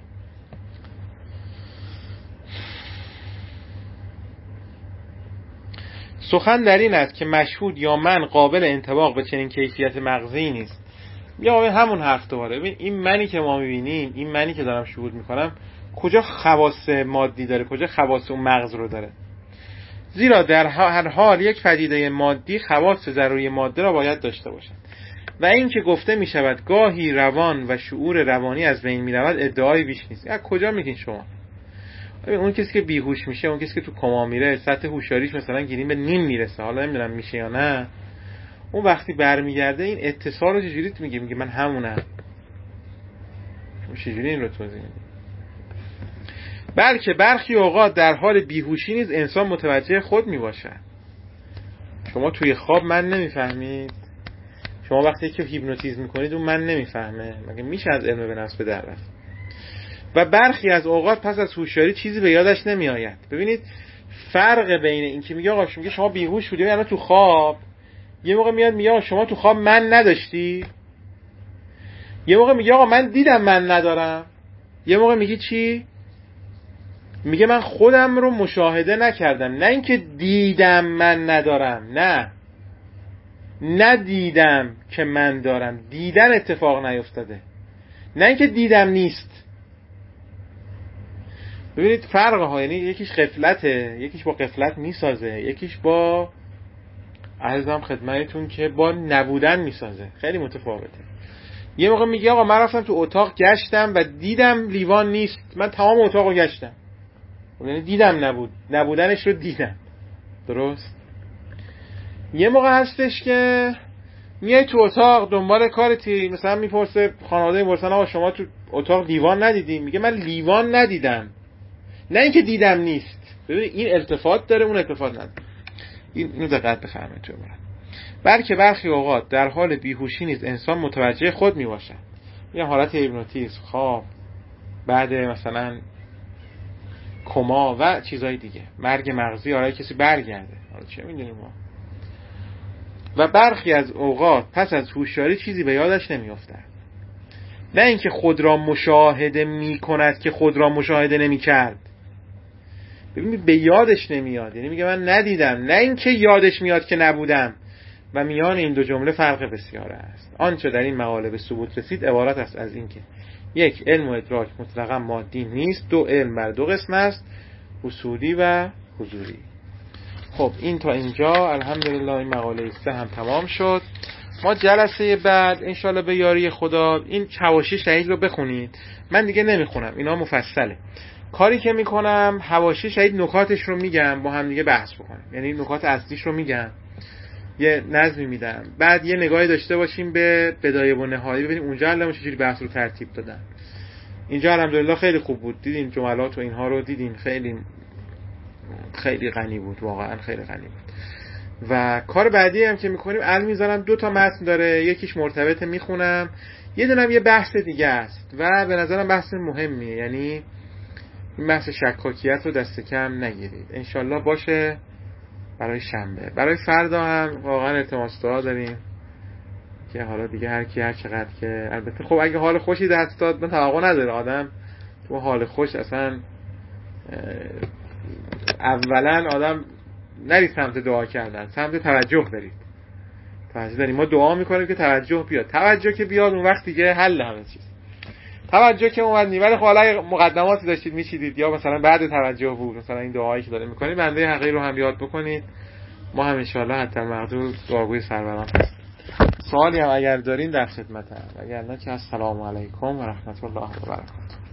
سخن در این است که مشهود یا من قابل انطباق به چنین کیفیت مغزی نیست. یا همون حرف دوباره، ببین این منی که ما میبینیم، این منی که دارم شهود میکنم کجا خواص مادی داره، کجا خواص اون مغز رو داره؟ زیرا در هر حال یک پدیده مادی خواص ضروری ماده را باید داشته باشد و این که گفته می شود گاهی روان و شعور روانی از بین می رود ادعای بیش نیست. از کجا میگین شما؟ اون کسی که بیهوش میشه، اون کسی که تو کما میره، سطح هوشیاریش مثلا گیریم به نیم میرسه، حالا نمیدونم میشه یا نه، اون وقتی برمیگرده این اتصال رو چجوری میگه؟ میگه من همونم. چجوری این رو توضیح میدی؟ بلکه برخی اوقات در حال بیهوشی نیز انسان متوجه خود میباشد. شما توی خواب من نمیفهمید، شما وقتی که هیپنوتیزم میکنید اون من نمیفهمه، مگه میشه از علم به نفس به در رفت؟ و برخی از اوقات پس از هوشیاری چیزی به یادش نمیآید. ببینید فرق بین این که میگه آقا میگه شما بیهوش بودی الان تو خواب، یه موقع میاد میگه شما تو خواب من نداشتی، یه موقع میگه آقا من دیدم من ندارم، یه موقع میگه چی؟ میگه من خودم رو مشاهده نکردم. نه اینکه دیدم من ندارم، نه ندیدم که من دارم، دیدن اتفاق نیفتاده، نه اینکه دیدم نیست. ببینید فرق ها، یعنی یکیش غفلته، یکیش با غفلت میسازه، یکیش با عرضم خدمتتون که با نبودن میسازه، خیلی متفاوته. یه موقع میگه آقا من رفتم تو اتاق گشتم و دیدم لیوان نیست، من تمام اتاق رو گشتم، یعنی دیدم نبود، نبودنش رو دیدم. درست؟ یه موقع هستش که میای تو اتاق دنبال کارتی، مثلا میپرسه خانواده میپرسن آقا شما تو اتاق لیوان ندیدی؟ میگه من لیوان ندیدم، نه اینکه دیدم نیست. ببین این التفات داره، اون التفات نداره. این اینو دقت بفرمایید تو برات. بلکه برخی اوقات در حال بیهوشی نیز انسان متوجه خود میباشد. یه حالت هیپنوتیزم، خواب، بعد مثلا کما و چیزای دیگه، مرگ مغزی، آره کسی برگرده، حالا چه میدونیم ما. و برخی از اوقات پس از هوشیاری چیزی به یادش نمیافتد. نه اینکه خود را مشاهده میکند که خود را مشاهده نمیکرد. ببین به یادش نمیاد، یعنی میگه من ندیدم، نه اینکه یادش میاد که نبودم. و میان این دو جمله فرق بسیار است. آنچه در این مقاله به ثبوت رسید عبارت است از اینکه یک، علم و ادراک مطلقا مادی نیست. دو، علم بر دو قسم است، اصولی و حضوری. خب این تا اینجا الحمدلله این مقاله سه هم تمام شد. ما جلسه بعد انشالله به یاری خدا این حواشی شهید رو بخونید. من دیگه نمیخونم، اینا مفصله. کاری که میکنم حواشی شهید نکاتش رو میگم، با هم دیگه بحث بکنیم، یعنی نکات اصلیش رو میگم، یه نظمی میدم، بعد یه نگاهی داشته باشیم به بدایه و نهایی، ببینیم اونجا علمو چجوری بحث رو ترتیب دادن. اینجا الحمدلله خیلی خوب بود، دیدین جملات و اینها رو دیدین، خیلی خیلی غنی بود، واقعا خیلی غنی بود. و کار بعدی هم که میکنیم علم میذارم، دو تا متن داره، یکیش مرتبط میخونم، یه دونم یه بحث دیگه است و به نظرم بحث مهمیه، یعنی این بحث شکاکیت رو دست کم نگیرید. انشالله باشه برای شنبه. برای فردا هم واقعا التماس دعا داریم که حالا دیگه هر کی هر چقدر که، البته خب اگه حال خوشی دست داد، من توقع نداره آدم تو حال خوش اصلا اولا آدم نرید سمت دعا کردن، سمت توجه برید. توجه داریم، ما دعا میکنیم که توجه بیاد، توجه که بیاد اون وقت دیگه حل همه چیز. توجه که اومد نی، ولی خب حالا مقدماتی داشتید میچیدید یا مثلا بعد توجه بود، مثلا این دعایی که داریم میکنیم بنده حقی رو هم یاد بکنید. ما هم انشالله حتی مقدور دعاگوی سروران هست. سوالی هم اگر دارین در خدمتم، اگر نه که السلام علیکم و رحمت الله و برکاته.